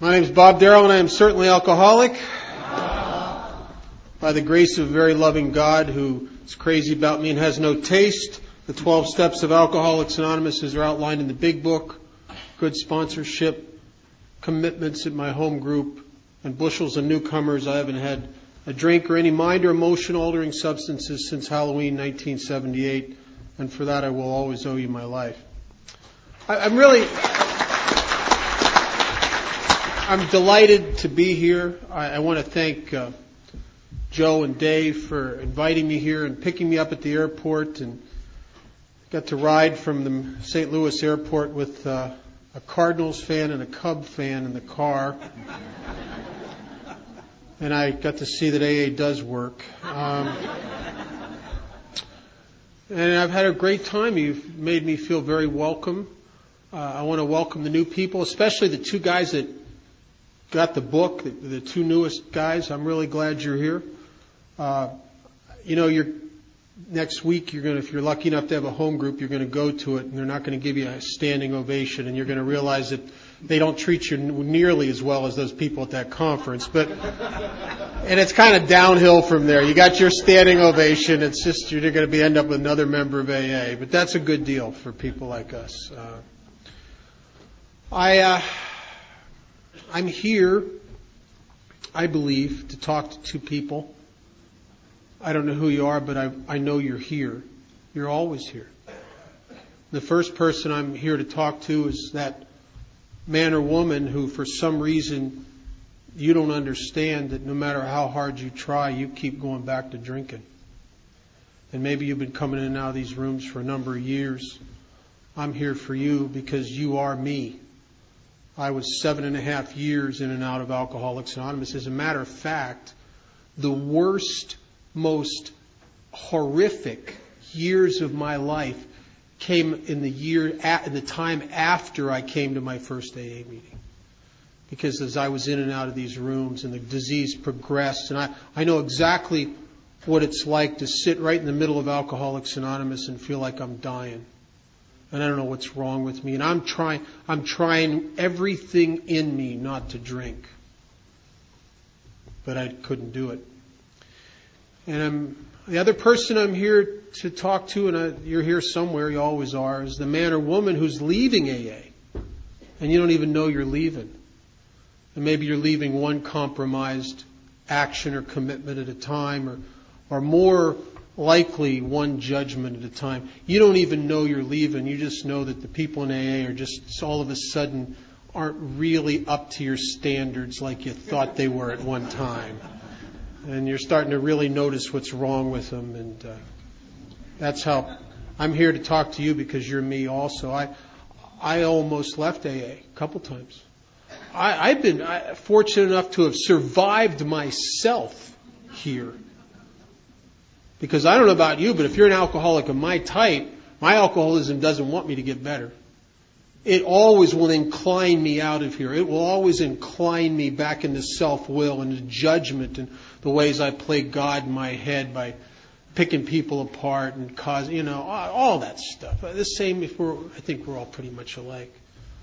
My name is Bob Darrell, and I am certainly alcoholic. By the grace of a very loving God who is crazy about me and has no taste. The 12 steps of Alcoholics Anonymous are outlined in the big book. Good sponsorship, commitments at my home group, and bushels of newcomers. I haven't had a drink or any mind or emotion altering substances since Halloween 1978, and for that I will always owe you my life. I'm delighted to be here. I want to thank Joe and Dave for inviting me here and picking me up at the airport, and got to ride from the St. Louis airport with a Cardinals fan and a Cub fan in the car. And I got to see that AA does work. And I've had a great time. You've made me feel very welcome. I want to welcome the new people, especially the two guys that got the book, the two newest guys. I'm really glad you're here. Next week if you're lucky enough to have a home group, you're going to go to it, and they're not going to give you a standing ovation, and you're going to realize that they don't treat you nearly as well as those people at that conference. And it's kind of downhill from there. You got your standing ovation. It's just you're going to end up with another member of AA, but that's a good deal for people like us. I'm here, I believe, to talk to two people. I don't know who you are, but I know you're here. You're always here. The first person I'm here to talk to is that man or woman who, for some reason, you don't understand that no matter how hard you try, you keep going back to drinking. And maybe you've been coming in and out of these rooms for a number of years. I'm here for you because you are me. I was 7.5 years in and out of Alcoholics Anonymous. As a matter of fact, the worst, most horrific years of my life came in the time after I came to my first AA meeting. Because as I was in and out of these rooms and the disease progressed, and I know exactly what it's like to sit right in the middle of Alcoholics Anonymous and feel like I'm dying. And I don't know what's wrong with me. And I'm trying everything in me not to drink. But I couldn't do it. And the other person I'm here to talk to, and you're here somewhere, you always are, is the man or woman who's leaving AA. And you don't even know you're leaving. And maybe you're leaving one compromised action or commitment at a time, or more likely one judgment at a time. You don't even know you're leaving. You just know that the people in AA are just all of a sudden aren't really up to your standards like you thought they were at one time. And you're starting to really notice what's wrong with them. And that's how I'm here to talk to you, because you're me also. I almost left AA a couple times. I've been fortunate enough to have survived myself here. Because I don't know about you, but if you're an alcoholic of my type, my alcoholism doesn't want me to get better. It always will incline me out of here. It will always incline me back into self-will and into judgment and the ways I play God in my head by picking people apart and causing, all that stuff. The same I think we're all pretty much alike.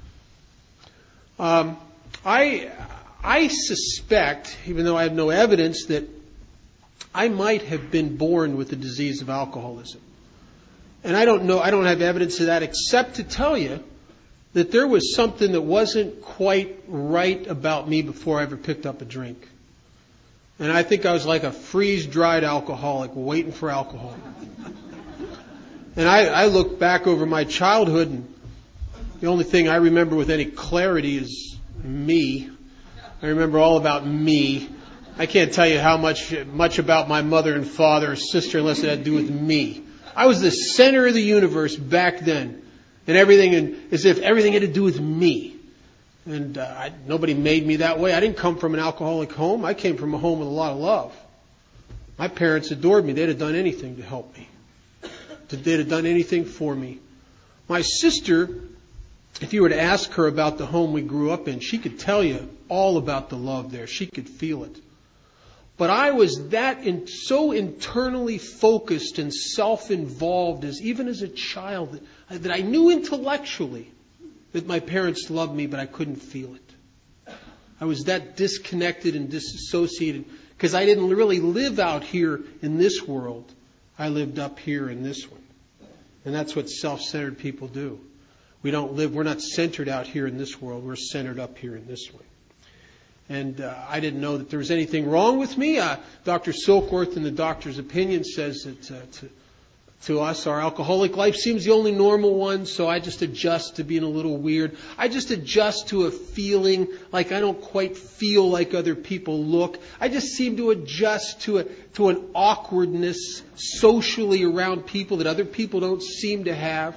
I suspect, even though I have no evidence, that I might have been born with the disease of alcoholism. And I don't have evidence of that except to tell you that there was something that wasn't quite right about me before I ever picked up a drink. And I think I was like a freeze-dried alcoholic waiting for alcohol. And I look back over my childhood, and the only thing I remember with any clarity is me. I remember all about me. I can't tell you how much about my mother and father or sister unless it had to do with me. I was the center of the universe back then, and as if everything had to do with me. And nobody made me that way. I didn't come from an alcoholic home. I came from a home with a lot of love. My parents adored me. They'd have done anything to help me. They'd have done anything for me. My sister, if you were to ask her about the home we grew up in, she could tell you all about the love there. She could feel it. But I was so internally focused and self-involved even as a child that I knew intellectually that my parents loved me, but I couldn't feel it. I was that disconnected and disassociated because I didn't really live out here in this world. I lived up here in this one. And that's what self-centered people do. We're not centered out here in this world. We're centered up here in this one. And I didn't know that there was anything wrong with me. Dr. Silkworth, in the doctor's opinion, says that to us, our alcoholic life seems the only normal one, so I just adjust to being a little weird. I just adjust to a feeling like I don't quite feel like other people look. I just seem to adjust to an awkwardness socially around people that other people don't seem to have.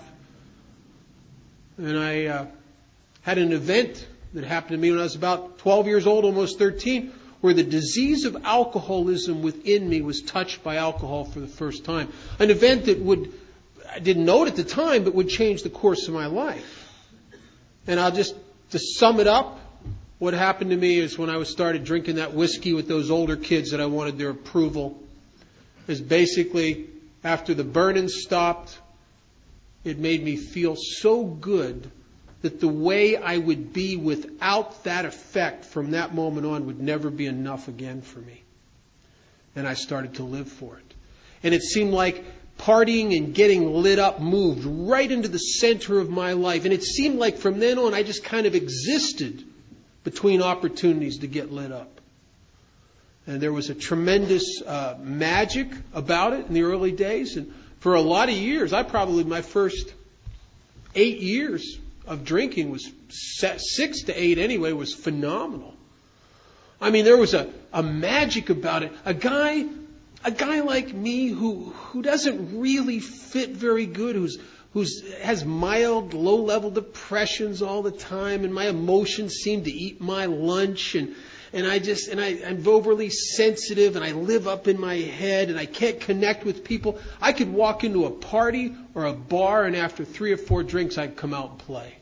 And I had an event that happened to me when I was about 12 years old, almost 13, where the disease of alcoholism within me was touched by alcohol for the first time. An event that I didn't know it at the time, but would change the course of my life. And to sum it up, what happened to me is when I started drinking that whiskey with those older kids that I wanted their approval, is basically after the burning stopped, it made me feel so good that the way I would be without that effect from that moment on would never be enough again for me. And I started to live for it. And it seemed like partying and getting lit up moved right into the center of my life. And it seemed like from then on I just kind of existed between opportunities to get lit up. And there was a tremendous magic about it in the early days. And for a lot of years, my first 8 years of drinking was 6 to 8 anyway, was phenomenal. I mean, there was a magic about it. A guy like me who doesn't really fit very good, who's has mild, low-level depressions all the time, and my emotions seem to eat my lunch, and I'm overly sensitive, and I live up in my head, and I can't connect with people. I could walk into a party or a bar, and after 3 or 4 drinks, I'd come out and play.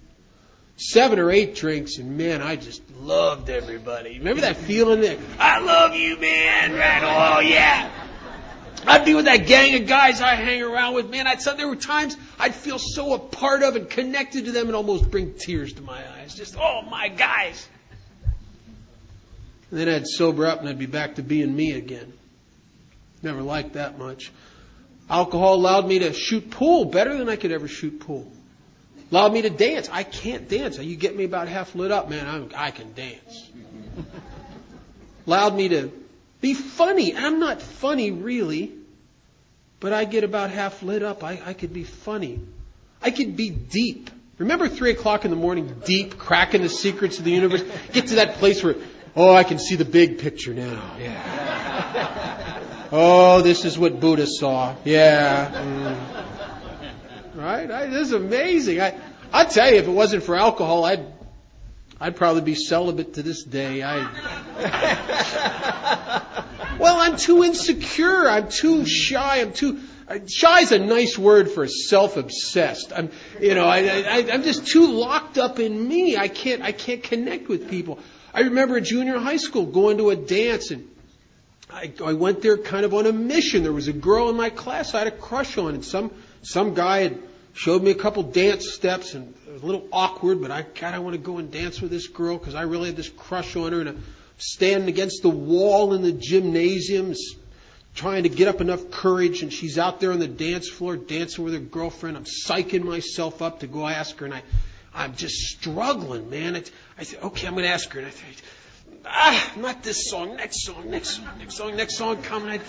7 or 8 drinks, and man, I just loved everybody. Remember that feeling there? I love you, man. Right? Oh, yeah. I'd be with that gang of guys I hang around with. Man, there were times I'd feel so a part of and connected to them and almost bring tears to my eyes. Just, oh, my guys. And then I'd sober up and I'd be back to being me again. Never liked that much. Alcohol allowed me to shoot pool better than I could ever shoot pool. Allowed me to dance. I can't dance. You get me about half lit up, man, I can dance. Allowed me to be funny. I'm not funny really, but I get about half lit up. I could be funny. I could be deep. Remember 3 o'clock in the morning, deep, cracking the secrets of the universe? Get to that place where, I can see the big picture now. Yeah. Oh, this is what Buddha saw. Yeah. Right? This is amazing. I tell you, if it wasn't for alcohol, I'd probably be celibate to this day. Well, I'm too insecure. I'm too shy. Shy is a nice word for self-obsessed. I'm just too locked up in me. I can't connect with people. I remember in junior high school going to a dance, and I went there kind of on a mission. There was a girl in my class I had a crush on, and some guy had showed me a couple dance steps, and it was a little awkward, but I want to go and dance with this girl because I really had this crush on her, and I'm standing against the wall in the gymnasium trying to get up enough courage, and she's out there on the dance floor dancing with her girlfriend. I'm psyching myself up to go ask her, and I'm just struggling, man. I said, okay, I'm going to ask her, and I think, not this song, next song coming.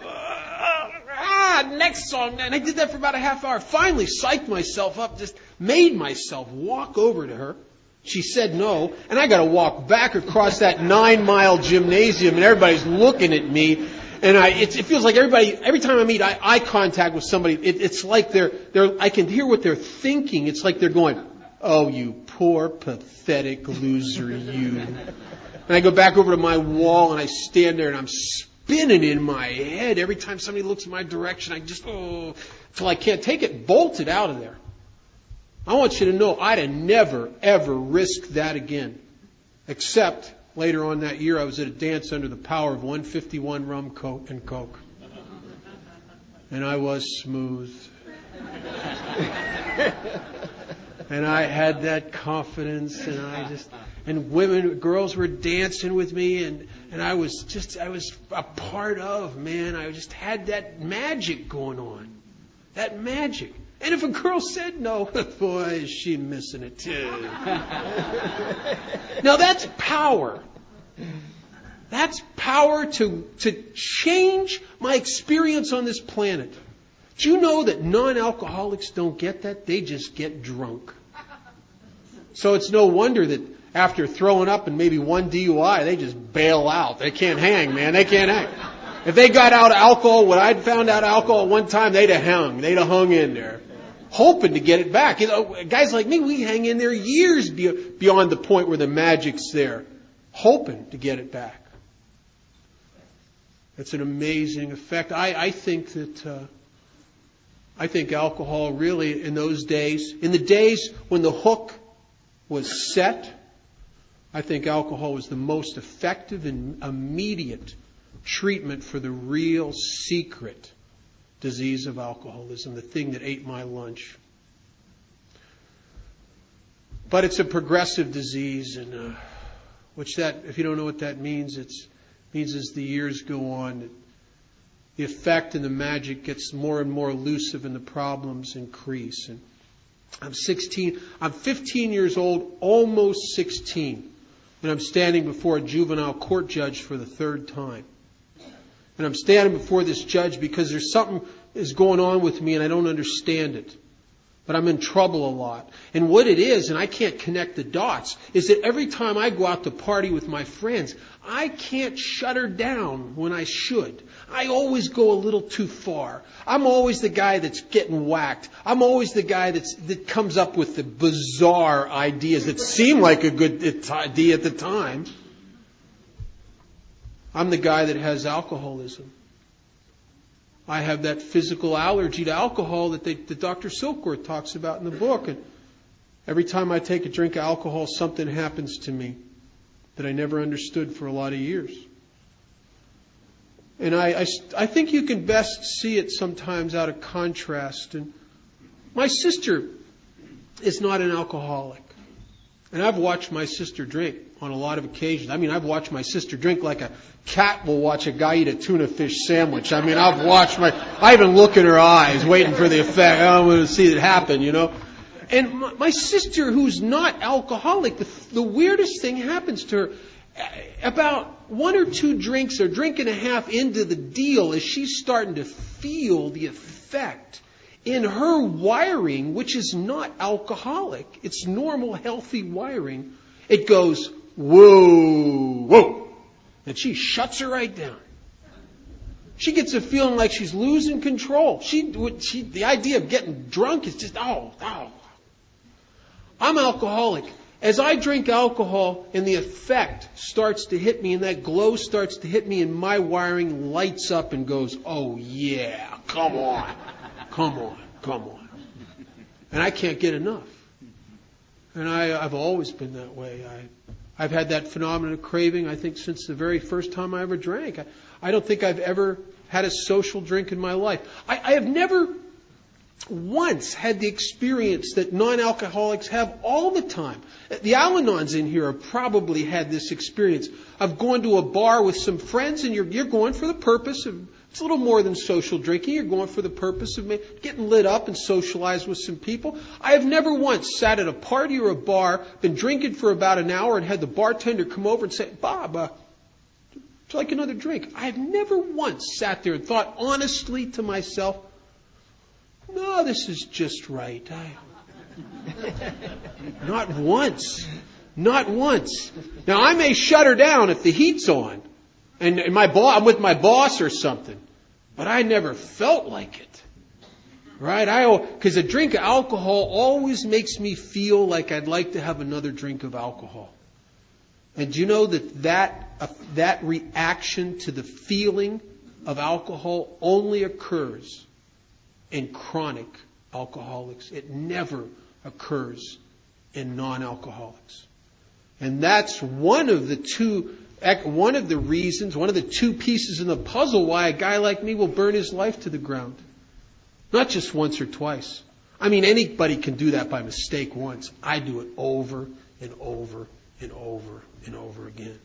Next song. And I did that for about a half hour. Finally psyched myself up, just made myself walk over to her. She said no, and I got to walk back across that 9-mile gymnasium, and everybody's looking at me. And it feels like every time I meet eye contact with somebody, it's like I can hear what they're thinking. It's like they're going, oh, you poor, pathetic loser, you. And I go back over to my wall, and I stand there, and I'm spinning in my head. Every time somebody looks in my direction, I just, till I can't take it, bolted out of there. I want you to know I'd have never, ever risked that again. Except later on that year, I was at a dance under the power of 151 rum and coke. And I was smooth. And I had that confidence, and and girls were dancing with me, and I was a part of, man. I just had that magic going on. That magic. And if a girl said no, boy, is she missing it too. Now that's power. That's power to change my experience on this planet. Do you know that non-alcoholics don't get that? They just get drunk. So it's no wonder that after throwing up and maybe one DUI, they just bail out. They can't hang, man. They can't hang. If they got out of alcohol, when I'd found out alcohol one time, they'd have hung. They'd have hung in there, hoping to get it back. You know, guys like me, we hang in there years beyond the point where the magic's there, hoping to get it back. It's an amazing effect. I think alcohol really in those days, in the days when the hook was set, I think alcohol was the most effective and immediate treatment for the real secret disease of alcoholism, the thing that ate my lunch. But it's a progressive disease, and if you don't know what that means, it means as the years go on, the effect and the magic gets more and more elusive and the problems increase. And I'm 15 years old, almost 16, and I'm standing before a juvenile court judge for the third time. And I'm standing before this judge because there's something is going on with me and I don't understand it. But I'm in trouble a lot. And what it is, and I can't connect the dots, is that every time I go out to party with my friends, I can't shut her down when I should. I always go a little too far. I'm always the guy that's getting whacked. I'm always the guy that comes up with the bizarre ideas that seem like a good idea at the time. I'm the guy that has alcoholism. I have that physical allergy to alcohol that Dr. Silkworth talks about in the book. And every time I take a drink of alcohol, something happens to me that I never understood for a lot of years. And I think you can best see it sometimes out of contrast. And my sister is not an alcoholic. And I've watched my sister drink on a lot of occasions. I mean, I've watched my sister drink like a cat will watch a guy eat a tuna fish sandwich. I mean, I even look in her eyes waiting for the effect. I want to see it happen, you know. And my sister, who's not alcoholic, the weirdest thing happens to her. About one or two drinks or drink and a half into the deal, as she's starting to feel the effect in her wiring, which is not alcoholic, it's normal, healthy wiring, it goes, whoa, whoa. And she shuts her right down. She gets a feeling like she's losing control. The idea of getting drunk is just, oh. I'm alcoholic. As I drink alcohol and the effect starts to hit me and that glow starts to hit me and my wiring lights up and goes, oh yeah, come on. And I can't get enough. And I've always been that way. I've had that phenomenon of craving, I think, since the very first time I ever drank. I don't think I've ever had a social drink in my life. I have never once had the experience that non-alcoholics have all the time. The Al-Anons in here have probably had this experience of going to a bar with some friends and you're going for the purpose of, it's a little more than social drinking, you're going for the purpose of getting lit up and socialize with some people. I have never once sat at a party or a bar, been drinking for about an hour and had the bartender come over and say, Bob, would you like another drink? I have never once sat there and thought honestly to myself, no, this is just right. Not once. Now, I may shut her down if the heat's on and I'm with my boss or something, but I never felt like it. Right? Because a drink of alcohol always makes me feel like I'd like to have another drink of alcohol. And do you know that reaction to the feeling of alcohol only occurs in chronic alcoholics? It never occurs in non-alcoholics. And that's one of the two pieces in the puzzle why a guy like me will burn his life to the ground. Not just once or twice. I mean, anybody can do that by mistake once. I do it over and over and over and over again.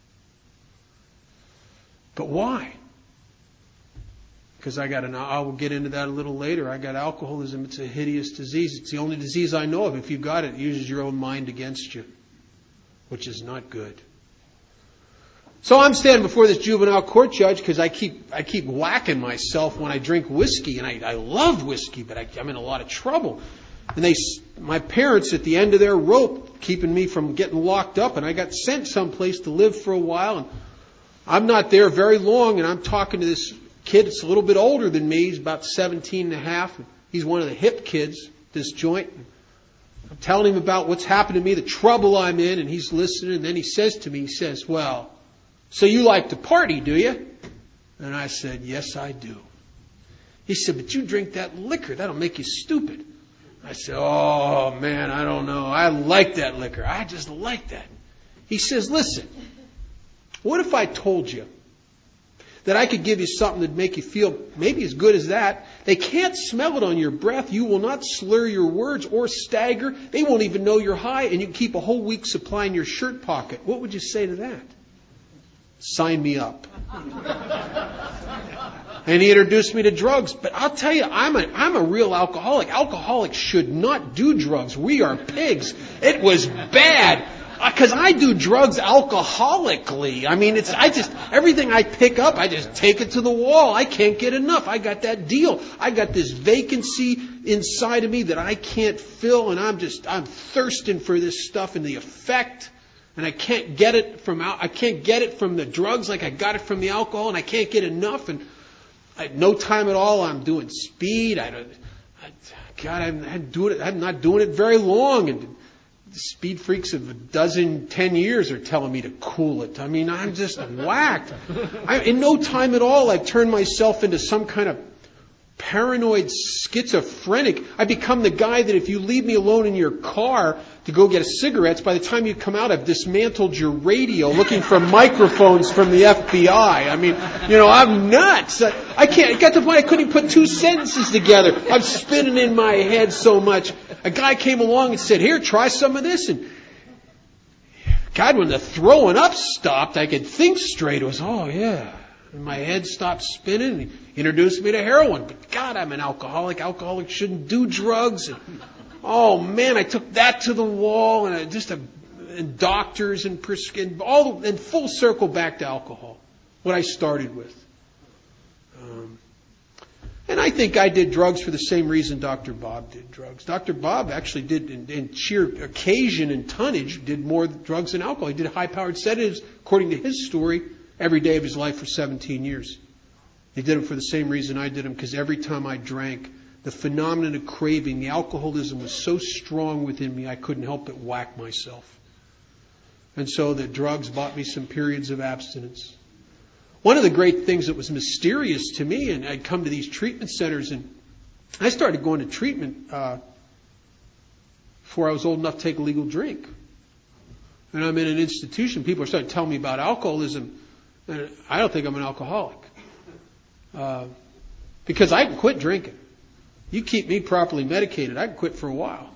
But why? Because I will get into that a little later. I got alcoholism. It's a hideous disease. It's the only disease I know of. If you've got it, it uses your own mind against you, which is not good. So I'm standing before this juvenile court judge because I keep whacking myself when I drink whiskey, and I love whiskey, but I'm in a lot of trouble. And my parents at the end of their rope, keeping me from getting locked up, and I got sent someplace to live for a while, and I'm not there very long, and I'm talking to this kid that's a little bit older than me. He's about 17 and a half. He's one of the hip kids, this joint. I'm telling him about what's happened to me, the trouble I'm in, and he's listening. And then he says to me, well, so you like to party, do you? And I said, yes, I do. He said, but you drink that liquor. That'll make you stupid. I said, oh, man, I don't know. I like that liquor. I just like that. He says, listen, what if I told you that I could give you something that'd make you feel maybe as good as that? They can't smell it on your breath. You will not slur your words or stagger. They won't even know you're high, and you can keep a whole week's supply in your shirt pocket. What would you say to that? Sign me up. And he introduced me to drugs. But I'll tell you, I'm a real alcoholic. Alcoholics should not do drugs. We are pigs. It was bad. Because I do drugs alcoholically. I mean, everything I pick up, I just take it to the wall. I can't get enough. I got that deal. I got this vacancy inside of me that I can't fill, and I'm thirsting for this stuff and the effect. And I can't get it from the drugs like I got it from the alcohol, and I can't get enough. And no time at all, I'm doing speed. I'm not doing it very long. And the speed freaks of 10 years are telling me to cool it. I mean, I'm just whacked. In no time at all, I've turned myself into some kind of paranoid schizophrenic. I become the guy that if you leave me alone in your car to go get cigarettes, by the time you come out, I've dismantled your radio looking for microphones from the FBI. I mean, I'm nuts. I can't. It got to the point I couldn't even put two sentences together. I'm spinning in my head so much. A guy came along and said, here, try some of this. And God, when the throwing up stopped, I could think straight. It was, oh, yeah. And my head stopped spinning. And he introduced me to heroin. But God, I'm an alcoholic. Alcoholics shouldn't do drugs. And, oh, man, I took that to the wall. And doctors and full circle back to alcohol. What I started with. And I think I did drugs for the same reason Dr. Bob did drugs. Dr. Bob actually did, in sheer occasion and tonnage, did more drugs than alcohol. He did high-powered sedatives, according to his story, every day of his life for 17 years. He did them for the same reason I did them, because every time I drank, the phenomenon of craving, the alcoholism was so strong within me, I couldn't help but whack myself. And so the drugs bought me some periods of abstinence. One of the great things that was mysterious to me, and I'd come to these treatment centers, and I started going to treatment before I was old enough to take a legal drink. And I'm in an institution, people are starting to tell me about alcoholism, and I don't think I'm an alcoholic. Because I can quit drinking. You keep me properly medicated, I can quit for a while.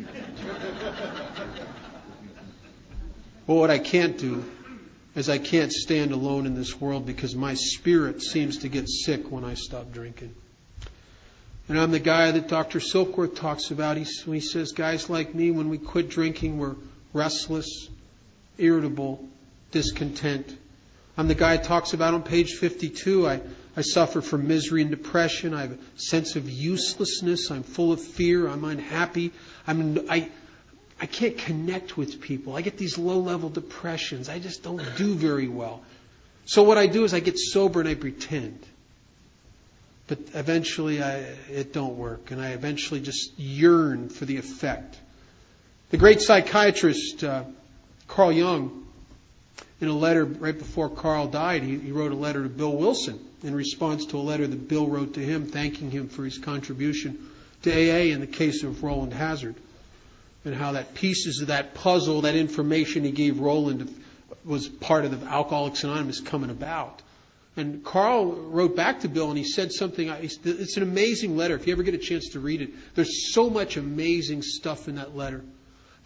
But what I can't do is I can't stand alone in this world, because my spirit seems to get sick when I stop drinking. And I'm the guy that Dr. Silkworth talks about. He says, guys like me, when we quit drinking, we're restless, irritable, discontent. I'm the guy that talks about on page 52, I suffer from misery and depression. I have a sense of uselessness. I'm full of fear. I'm unhappy. I can't connect with people. I get these low-level depressions. I just don't do very well. So what I do is I get sober and I pretend. But eventually it don't work. And I eventually just yearn for the effect. The great psychiatrist, Carl Jung, in a letter right before Carl died, he wrote a letter to Bill Wilson in response to a letter that Bill wrote to him thanking him for his contribution to AA in the case of Roland Hazard. And how that pieces of that puzzle, that information he gave Roland, was part of the Alcoholics Anonymous coming about. And Carl wrote back to Bill and he said something, it's an amazing letter. If you ever get a chance to read it, there's so much amazing stuff in that letter.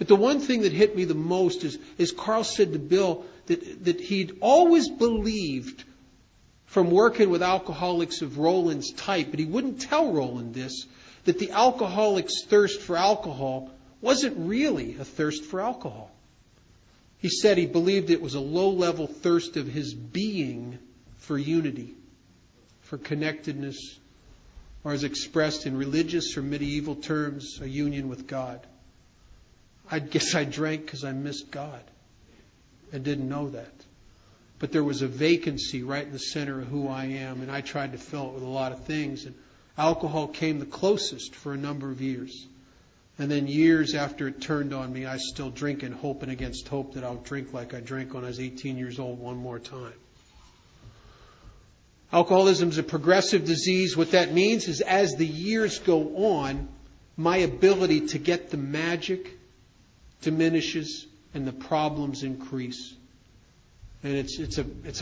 But the one thing that hit me the most is Carl said to Bill that he'd always believed from working with alcoholics of Roland's type, but he wouldn't tell Roland this, that the alcoholic's thirst for alcohol wasn't really a thirst for alcohol. He said he believed it was a low-level thirst of his being for unity, for connectedness, or as expressed in religious or medieval terms, a union with God. I guess I drank because I missed God. I didn't know that. But there was a vacancy right in the center of who I am, and I tried to fill it with a lot of things. And alcohol came the closest for a number of years. And then years after it turned on me, I still drink and hoping against hope that I'll drink like I drank when I was 18 years old one more time. Alcoholism is a progressive disease. What that means is as the years go on, my ability to get the magic diminishes and the problems increase. And it's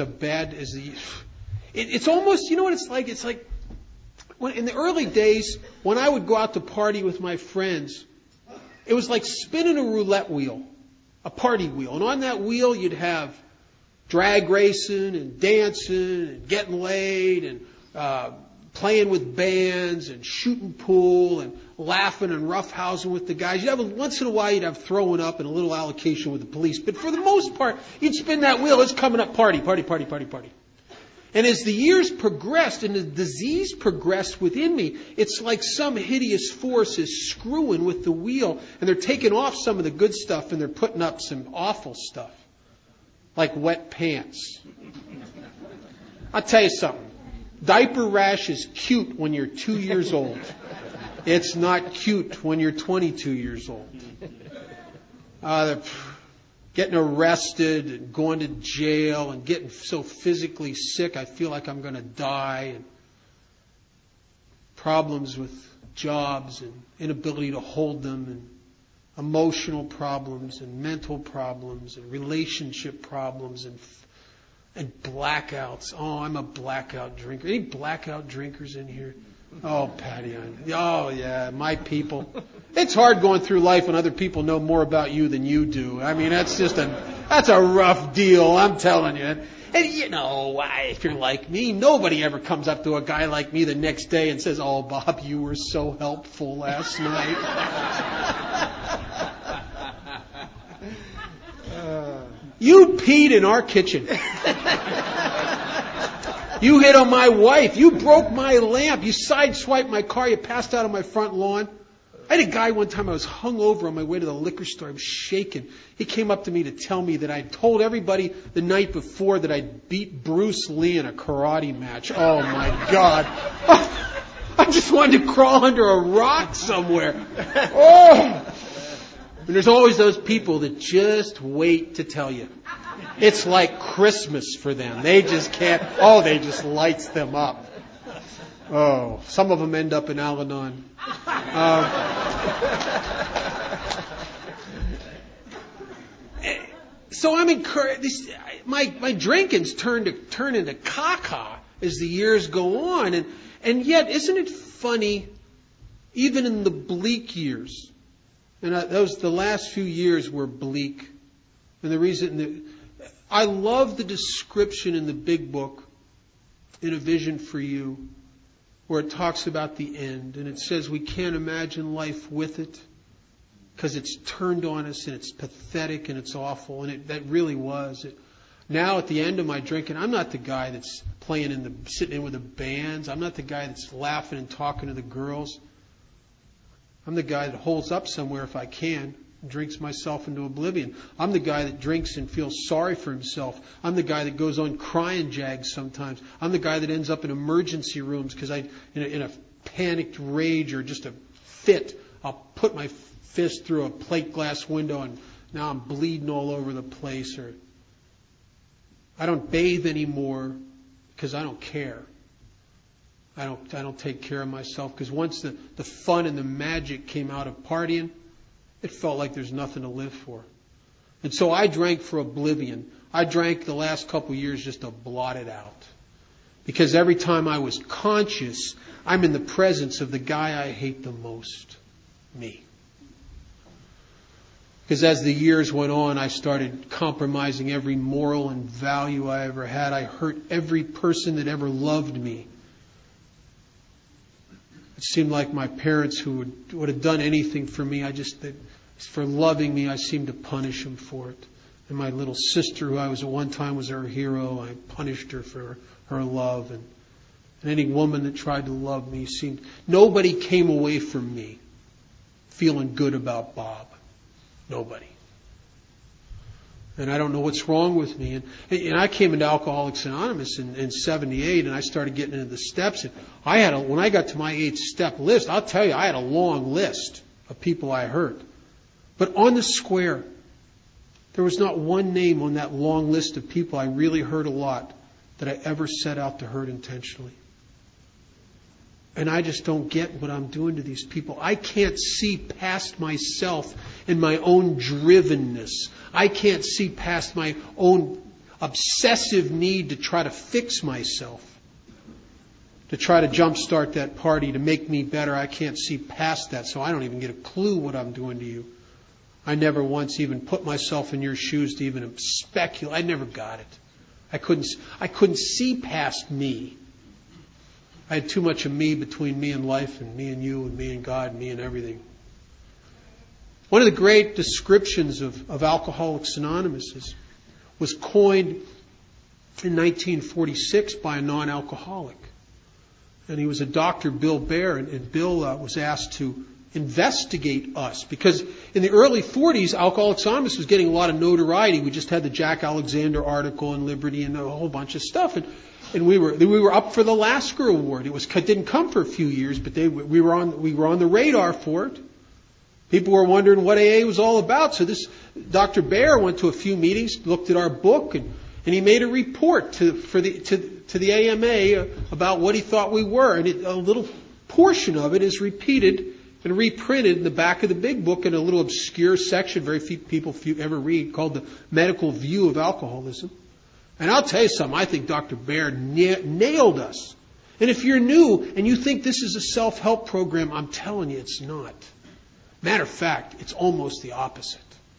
almost, you know what it's like? It's like when, in the early days, when I would go out to party with my friends, it was like spinning a roulette wheel, a party wheel. And on that wheel, you'd have drag racing and dancing and getting laid and playing with bands and shooting pool and laughing and roughhousing with the guys. Once in a while, you'd have throwing up and a little allocation with the police. But for the most part, you'd spin that wheel. It's coming up party, party, party, party, party. And as the years progressed and the disease progressed within me, it's like some hideous force is screwing with the wheel and they're taking off some of the good stuff and they're putting up some awful stuff. Like wet pants. I'll tell you something. Diaper rash is cute when you're 2 years old. It's not cute when you're 22 years old. Getting arrested and going to jail and getting so physically sick I feel like I'm going to die. And problems with jobs and inability to hold them and emotional problems and mental problems and relationship problems and blackouts. Oh, I'm a blackout drinker. Any blackout drinkers in here? Oh, Patty. Oh, yeah, my people. It's hard going through life when other people know more about you than you do. I mean, that's a rough deal, I'm telling you. And you know, if you're like me, nobody ever comes up to a guy like me the next day and says, "Oh, Bob, you were so helpful last night." You peed in our kitchen. You hit on my wife. You broke my lamp. You sideswiped my car. You passed out on my front lawn. I had a guy one time, I was hungover on my way to the liquor store. I was shaking. He came up to me to tell me that I'd told everybody the night before that I'd beat Bruce Lee in a karate match. Oh, my God. I just wanted to crawl under a rock somewhere. Oh! And there's always those people that just wait to tell you. It's like Christmas for them. They just can't. Oh, they just lights them up. Oh, some of them end up in Al-Anon. So I'm encouraged. My drinking's turn into caca as the years go on, and yet, isn't it funny? Even in the bleak years, and the last few years were bleak, and the reason that I love the description in the big book, In a Vision for You, where it talks about the end, and it says we can't imagine life with it because it's turned on us and it's pathetic and it's awful, and that really was. Now at the end of my drinking, I'm not the guy that's sitting in with the bands. I'm not the guy that's laughing and talking to the girls. I'm the guy that holds up somewhere if I can. Drinks myself into oblivion. I'm the guy that drinks and feels sorry for himself. I'm the guy that goes on crying jags sometimes. I'm the guy that ends up in emergency rooms because in a panicked rage or just a fit, I'll put my fist through a plate glass window and now I'm bleeding all over the place. Or I don't bathe anymore because I don't care. I don't take care of myself because once the fun and the magic came out of partying, it felt like there's nothing to live for. And so I drank for oblivion. I drank the last couple of years just to blot it out. Because every time I was conscious, I'm in the presence of the guy I hate the most. Me. Because as the years went on, I started compromising every moral and value I ever had. I hurt every person that ever loved me. It seemed like my parents, who would have done anything for me, for loving me, I seemed to punish them for it. And my little sister, who I was at one time was her hero, I punished her for her love. And any woman that tried to love me nobody came away from me feeling good about Bob. Nobody. And I don't know what's wrong with me. And I came into Alcoholics Anonymous in 78, and I started getting into the steps. And when I got to my 8-step list, I'll tell you, I had a long list of people I hurt. But on the square, there was not one name on that long list of people I really hurt a lot that I ever set out to hurt intentionally. And I just don't get what I'm doing to these people. I can't see past myself and my own drivenness. I can't see past my own obsessive need to try to fix myself, to try to jumpstart that party, to make me better. I can't see past that, so I don't even get a clue what I'm doing to you. I never once even put myself in your shoes to even speculate. I never got it. I couldn't see past me. I had too much of me between me and life, and me and you, and me and God, and me and everything. One of the great descriptions of Alcoholics Anonymous was coined in 1946 by a non-alcoholic. And he was a Dr. Bill Baer, and Bill was asked to investigate us. Because in the early 40s, Alcoholics Anonymous was getting a lot of notoriety. We just had the Jack Alexander article in Liberty and a whole bunch of stuff. And we were up for the Lasker Award. It didn't come for a few years, but we were on the radar for it. People were wondering what AA was all about. So this Dr. Baer went to a few meetings, looked at our book, and he made a report to the AMA about what he thought we were. And a little portion of it is repeated and reprinted in the back of the big book in a little obscure section very few people ever read, called The Medical View of Alcoholism. And I'll tell you something, I think Dr. Baer nailed us. And if you're new and you think this is a self-help program, I'm telling you it's not. Matter of fact, it's almost the opposite.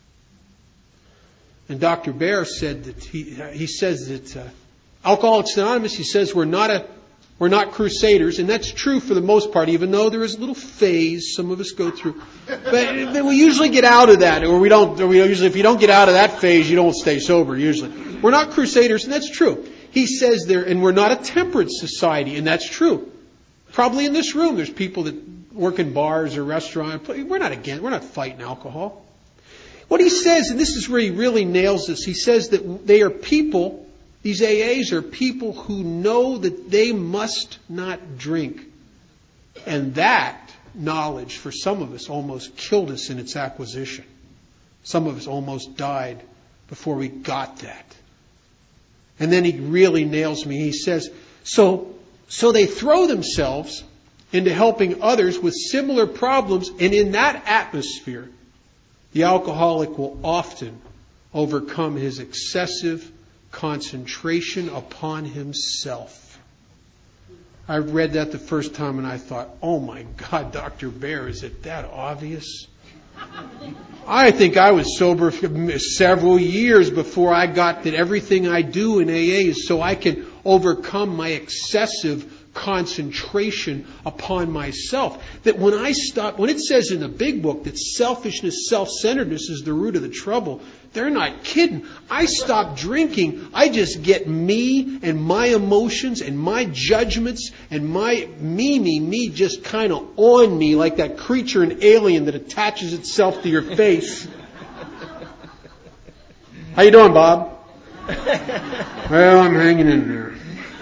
And Dr. Baer said that he says that Alcoholics Anonymous, he says we're not crusaders, and that's true for the most part, even though there is a little phase some of us go through. But we usually get out of that, or we usually, if you don't get out of that phase, you don't stay sober usually. We're not crusaders, and that's true. He says and we're not a temperance society, and that's true. Probably in this room, there's people that work in bars or restaurants. We're not fighting alcohol. What he says, and this is where he really nails this, he says that they are people, these AAs are people who know that they must not drink. And that knowledge, for some of us, almost killed us in its acquisition. Some of us almost died before we got that. And then he really nails me. He says, so they throw themselves into helping others with similar problems, and in that atmosphere, the alcoholic will often overcome his excessive concentration upon himself. I read that the first time and I thought, oh my God, Dr. Baer, is it that obvious? I think I was sober for several years before I got that everything I do in AA is so I can overcome my excessive concentration upon myself. That when it says in the big book that selfishness, self-centeredness is the root of the trouble, they're not kidding. I stop drinking. I just get me and my emotions and my judgments and my me just kind of on me like that creature in Alien that attaches itself to your face. How you doing, Bob? Well, I'm hanging in there.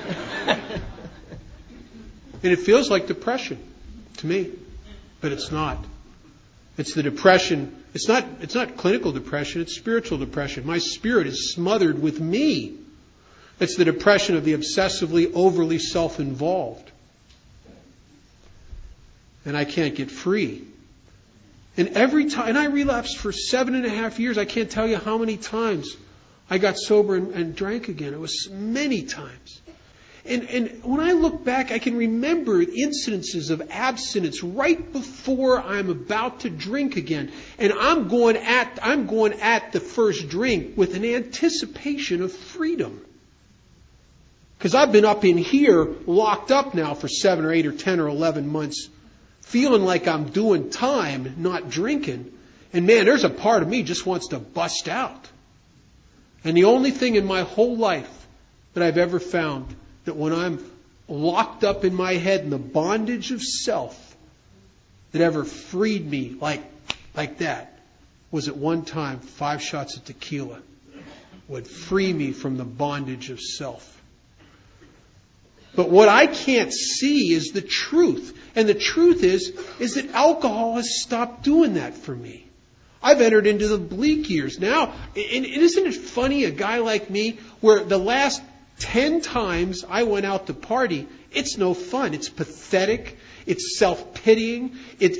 And it feels like depression to me, but it's not. It's the depression. It's not clinical depression. It's spiritual depression. My spirit is smothered with me. It's the depression of the obsessively, overly self-involved. And I can't get free. And every time, and I relapsed for 7.5 years. I can't tell you how many times I got sober and drank again. It was many times. And when I look back, I can remember incidences of abstinence right before I'm about to drink again. And I'm going at the first drink with an anticipation of freedom. Because I've been up in here, locked up now for 7 or 8 or 10 or 11 months, feeling like I'm doing time, not drinking. And man, there's a part of me just wants to bust out. And the only thing in my whole life that I've ever found that when I'm locked up in my head in the bondage of self that ever freed me like that was at one time 5 shots of tequila would free me from the bondage of self. But what I can't see is the truth. And the truth is that alcohol has stopped doing that for me. I've entered into the bleak years now. And isn't it funny, a guy like me, where the last 10 times I went out to party, it's no fun. It's pathetic. It's self-pitying.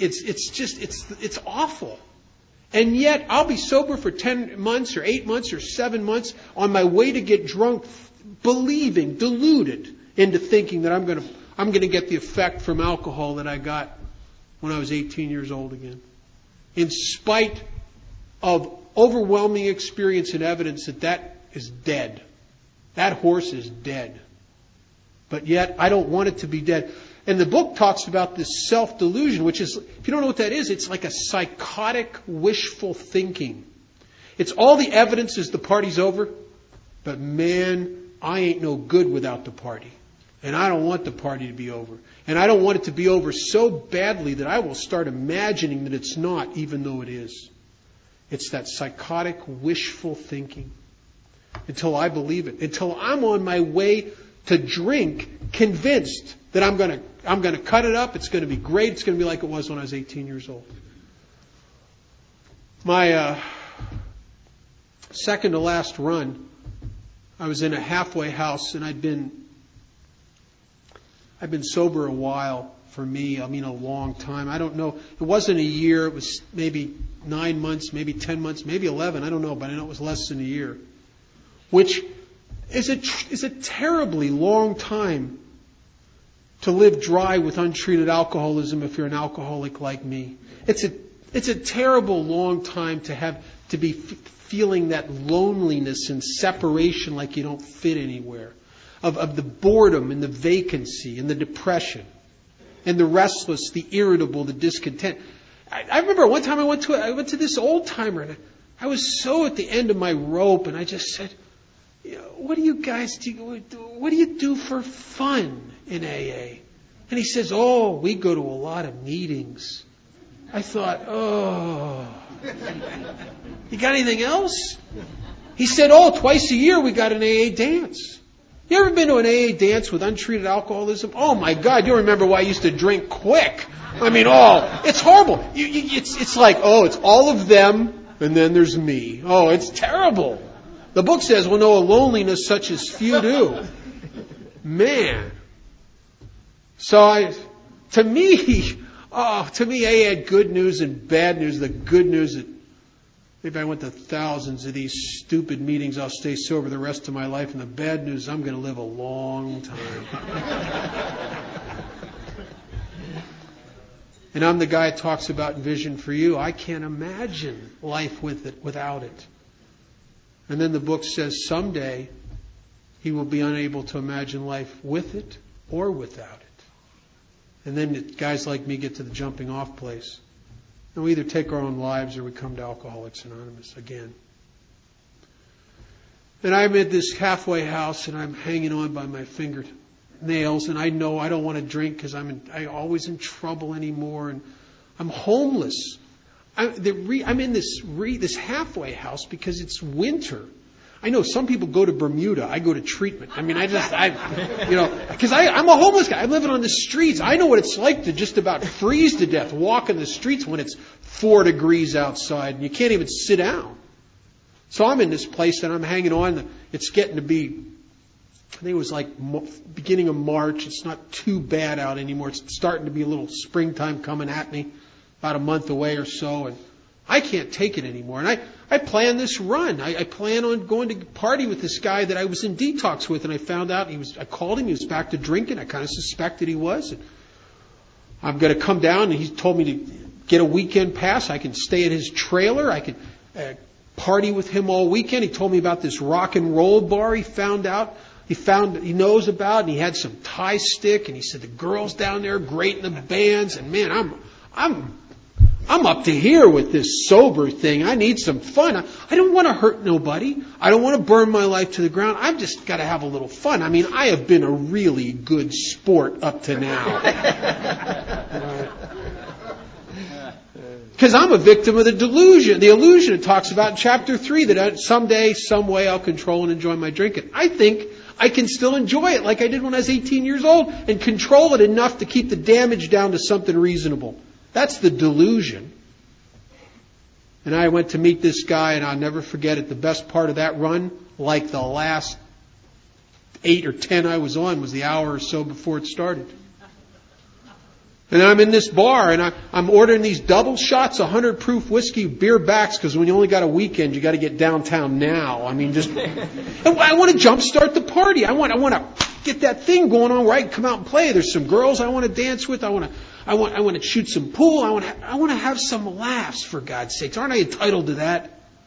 It's awful. And yet I'll be sober for 10 months or 8 months or 7 months on my way to get drunk, believing, deluded into thinking that I'm going to get the effect from alcohol that I got when I was 18 years old again. In spite of overwhelming experience and evidence that is dead. That horse is dead. But yet, I don't want it to be dead. And the book talks about this self-delusion, which is, if you don't know what that is, it's like a psychotic, wishful thinking. It's all the evidence is the party's over, but man, I ain't no good without the party. And I don't want the party to be over. And I don't want it to be over so badly that I will start imagining that it's not, even though it is. It's that psychotic, wishful thinking. Until I believe it. Until I'm on my way to drink, convinced that I'm going to cut it up. It's going to be great. It's going to be like it was when I was 18 years old. My second to last run, I was in a halfway house, and I've been sober a while for me. I mean, a long time. I don't know. It wasn't a year. It was maybe 9 months, maybe 10 months, maybe 11. I don't know, but I know it was less than a year. Which is a terribly long time to live dry with untreated alcoholism if you're an alcoholic like me. It's a terrible long time to be feeling that loneliness and separation like you don't fit anywhere. Of the boredom and the vacancy and the depression and the restless, the irritable, the discontent. I remember one time I went to this old timer and I was so at the end of my rope, and I just said, what do you guys do? What do you do for fun in AA? And he says, we go to a lot of meetings. I thought, you got anything else? He said, twice a year we got an AA dance. You ever been to an AA dance with untreated alcoholism? Oh my God, you remember why I used to drink quick. I mean, it's horrible. It's like, it's all of them, and then there's me. It's terrible. The book says, we'll know a loneliness such as few do. Man. So to me, AA had good news and bad news. The good news that maybe I went to thousands of these stupid meetings, I'll stay sober the rest of my life. And the bad news, I'm going to live a long time. And I'm the guy that talks about Vision for You. I can't imagine life without it. And then the book says someday he will be unable to imagine life with it or without it. And then guys like me get to the jumping off place. And we either take our own lives or we come to Alcoholics Anonymous again. And I'm at this halfway house and I'm hanging on by my fingernails, and I know I don't want to drink because I'm always in trouble anymore, and I'm homeless. I'm in this halfway house because it's winter. I know some people go to Bermuda. I go to treatment. I mean, because I'm a homeless guy. I'm living on the streets. I know what it's like to just about freeze to death, walking the streets when it's 4 degrees outside and you can't even sit down. So I'm in this place and I'm hanging on. It's getting to be, I think it was like beginning of March. It's not too bad out anymore. It's starting to be a little springtime coming at me, about a month away or so. And I can't take it anymore. And I planned this run. I plan on going to party with this guy that I was in detox with, and I found out I called him, he was back to drinking. I kind of suspected he was. And I'm going to come down, and he told me to get a weekend pass. I can stay at his trailer. I can party with him all weekend. He told me about this rock and roll bar he he knows about, and he had some Thai stick, and he said the girls down there are great in the bands, and man, I'm up to here with this sober thing. I need some fun. I don't want to hurt nobody. I don't want to burn my life to the ground. I've just got to have a little fun. I mean, I have been a really good sport up to now. Because I'm a victim of the illusion it talks about in chapter 3, that someday, some way I'll control and enjoy my drinking. I think I can still enjoy it like I did when I was 18 years old and control it enough to keep the damage down to something reasonable. That's the delusion. And I went to meet this guy, and I'll never forget it. The best part of that run, like the last 8 or 10 I was on, was the hour or so before it started. And I'm in this bar, and I'm ordering these double shots, 100 proof whiskey, beer backs, because when you only got a weekend, you got to get downtown now. I mean, I want to jumpstart the party. I want to get that thing going on where I can come out and play. There's some girls I want to dance with. I want to shoot some pool. I want to have some laughs, for God's sakes. Aren't I entitled to that?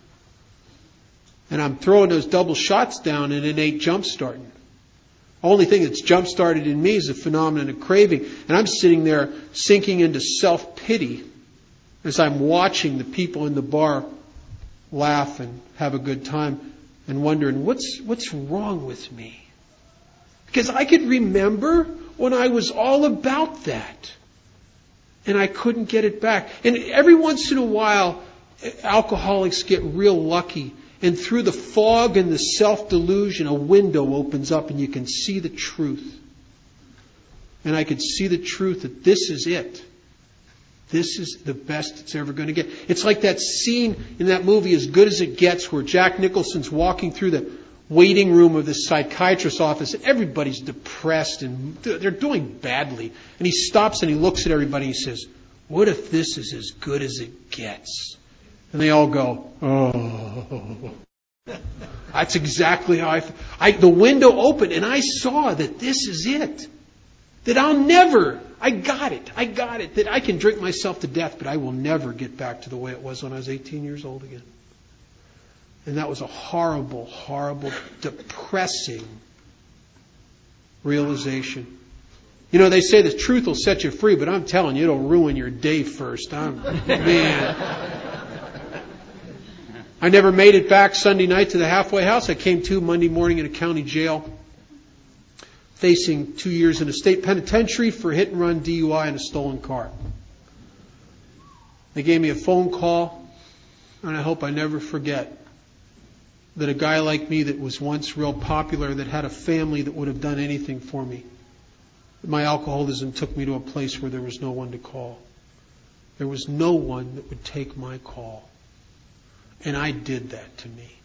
And I'm throwing those double shots down, and it ain't jumpstarting. Only thing that's jump-started in me is a phenomenon of craving. And I'm sitting there sinking into self-pity as I'm watching the people in the bar laugh and have a good time and wondering, what's wrong with me? Because I could remember when I was all about that. And I couldn't get it back. And every once in a while, alcoholics get real lucky. And through the fog and the self-delusion, a window opens up and you can see the truth. And I could see the truth that this is it. This is the best it's ever going to get. It's like that scene in that movie, As Good as It Gets, where Jack Nicholson's walking through the waiting room of the psychiatrist's office, and everybody's depressed and they're doing badly. And he stops and he looks at everybody and he says, "What if this is as good as it gets?" And they all go, "Oh." That's exactly how the window opened, and I saw that this is it. That I got it. That I can drink myself to death, but I will never get back to the way it was when I was 18 years old again. And that was a horrible, horrible, depressing realization. You know, they say the truth will set you free, but I'm telling you, it'll ruin your day first. Man. I never made it back Sunday night to the halfway house. I came to Monday morning in a county jail, facing 2 years in a state penitentiary for hit and run, DUI, and a stolen car. They gave me a phone call, and I hope I never forget that a guy like me that was once real popular, that had a family that would have done anything for me, my alcoholism took me to a place where there was no one to call. There was no one that would take my call. And I did that to me.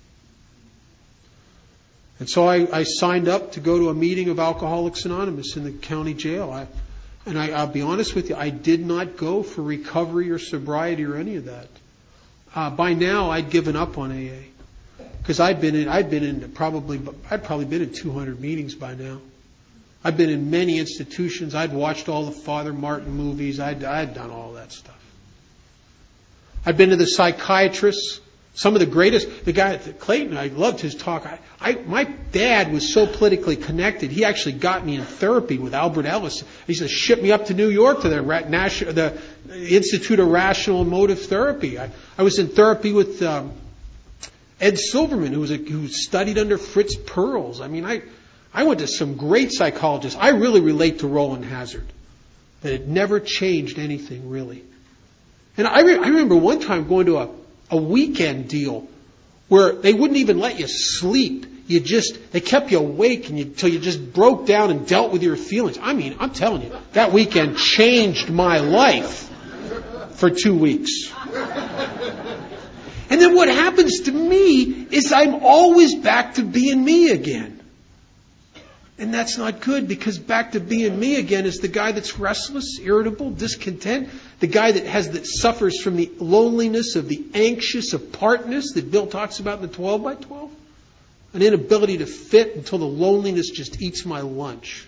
And so I signed up to go to a meeting of Alcoholics Anonymous in the county jail. I'll be honest with you, I did not go for recovery or sobriety or any of that. By now, I'd given up on AA. Because I'd probably been in 200 meetings by now. I've been in many institutions. I'd watched all the Father Martin movies. I'd done all that stuff. I'd been to the psychiatrists. Some of the greatest, the guy at Clayton, I loved his talk. My dad was so politically connected, he actually got me in therapy with Albert Ellis. He used to ship me up to New York to the Institute of Rational and Emotive Therapy. I was in therapy with Ed Silverman, who studied under Fritz Perls. I mean, I went to some great psychologists. I really relate to Roland Hazard, that it never changed anything, really. And I remember one time going to a weekend deal where they wouldn't even let you sleep. They kept you awake until you just broke down and dealt with your feelings. I mean, I'm telling you, that weekend changed my life for 2 weeks. And then what happens to me is I'm always back to being me again. And that's not good, because back to being me again is the guy that's restless, irritable, discontent, the guy that suffers from the loneliness of the anxious apartness that Bill talks about in the 12 by 12. An inability to fit until the loneliness just eats my lunch.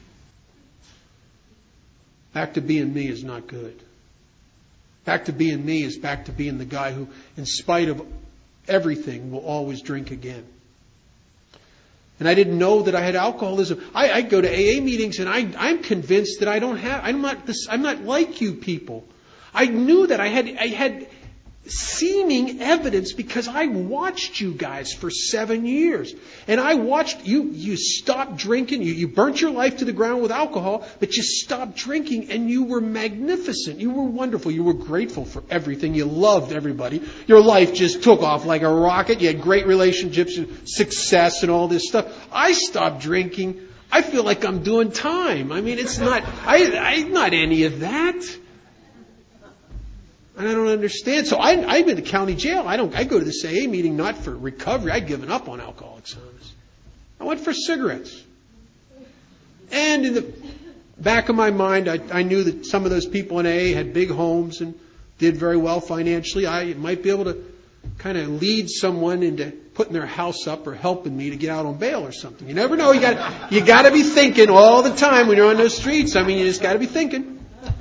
Back to being me is not good. Back to being me is back to being the guy who, in spite of everything, will always drink again. And I didn't know that I had alcoholism. I go to AA meetings and I'm convinced that I'm not like you people. I knew that I had seeming evidence because I watched you guys for 7 years. And I watched you stopped drinking. You burnt your life to the ground with alcohol, but you stopped drinking and you were magnificent. You were wonderful. You were grateful for everything. You loved everybody. Your life just took off like a rocket. You had great relationships and success and all this stuff. I stopped drinking. I feel like I'm doing time. I mean, it's not, I'm not any of that. And I don't understand. So I'm in the county jail. I go to this AA meeting not for recovery. I'd given up on Alcoholics Anonymous. I went for cigarettes. And in the back of my mind, I knew that some of those people in AA had big homes and did very well financially. I might be able to kind of lead someone into putting their house up or helping me to get out on bail or something. You never know. You got to be thinking all the time when you're on those streets. I mean, you just got to be thinking.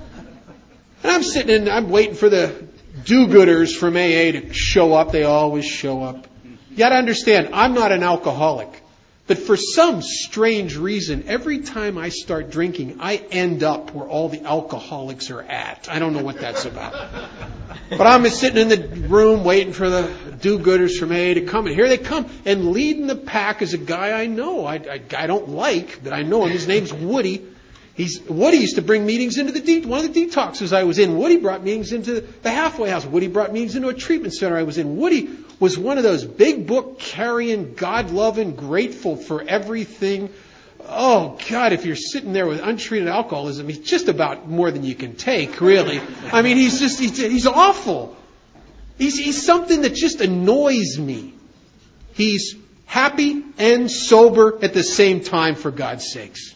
And I'm sitting in, I'm waiting for the do-gooders from AA to show up. They always show up. You got to understand, I'm not an alcoholic. But for some strange reason, every time I start drinking, I end up where all the alcoholics are at. I don't know what that's about. But I'm sitting in the room waiting for the do-gooders from AA to come. And here they come. And leading the pack is a guy I know. I don't like, but I know him. His name's Woody. Woody used to bring meetings into one of the detoxes I was in. Woody brought meetings into the halfway house. Woody brought meetings into a treatment center I was in. Woody was one of those big book carrying, God loving, grateful for everything. Oh God, if you're sitting there with untreated alcoholism, he's just about more than you can take, really. I mean, he's awful. He's something that just annoys me. He's happy and sober at the same time, for God's sakes.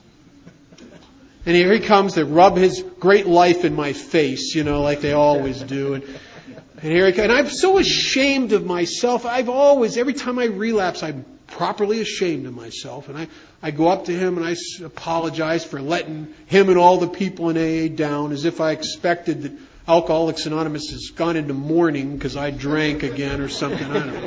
And here he comes to rub his great life in my face, like they always do. And here he comes. And I'm so ashamed of myself. Every time I relapse, I'm properly ashamed of myself. And I go up to him and I apologize for letting him and all the people in AA down, as if I expected that Alcoholics Anonymous has gone into mourning because I drank again or something. I don't know.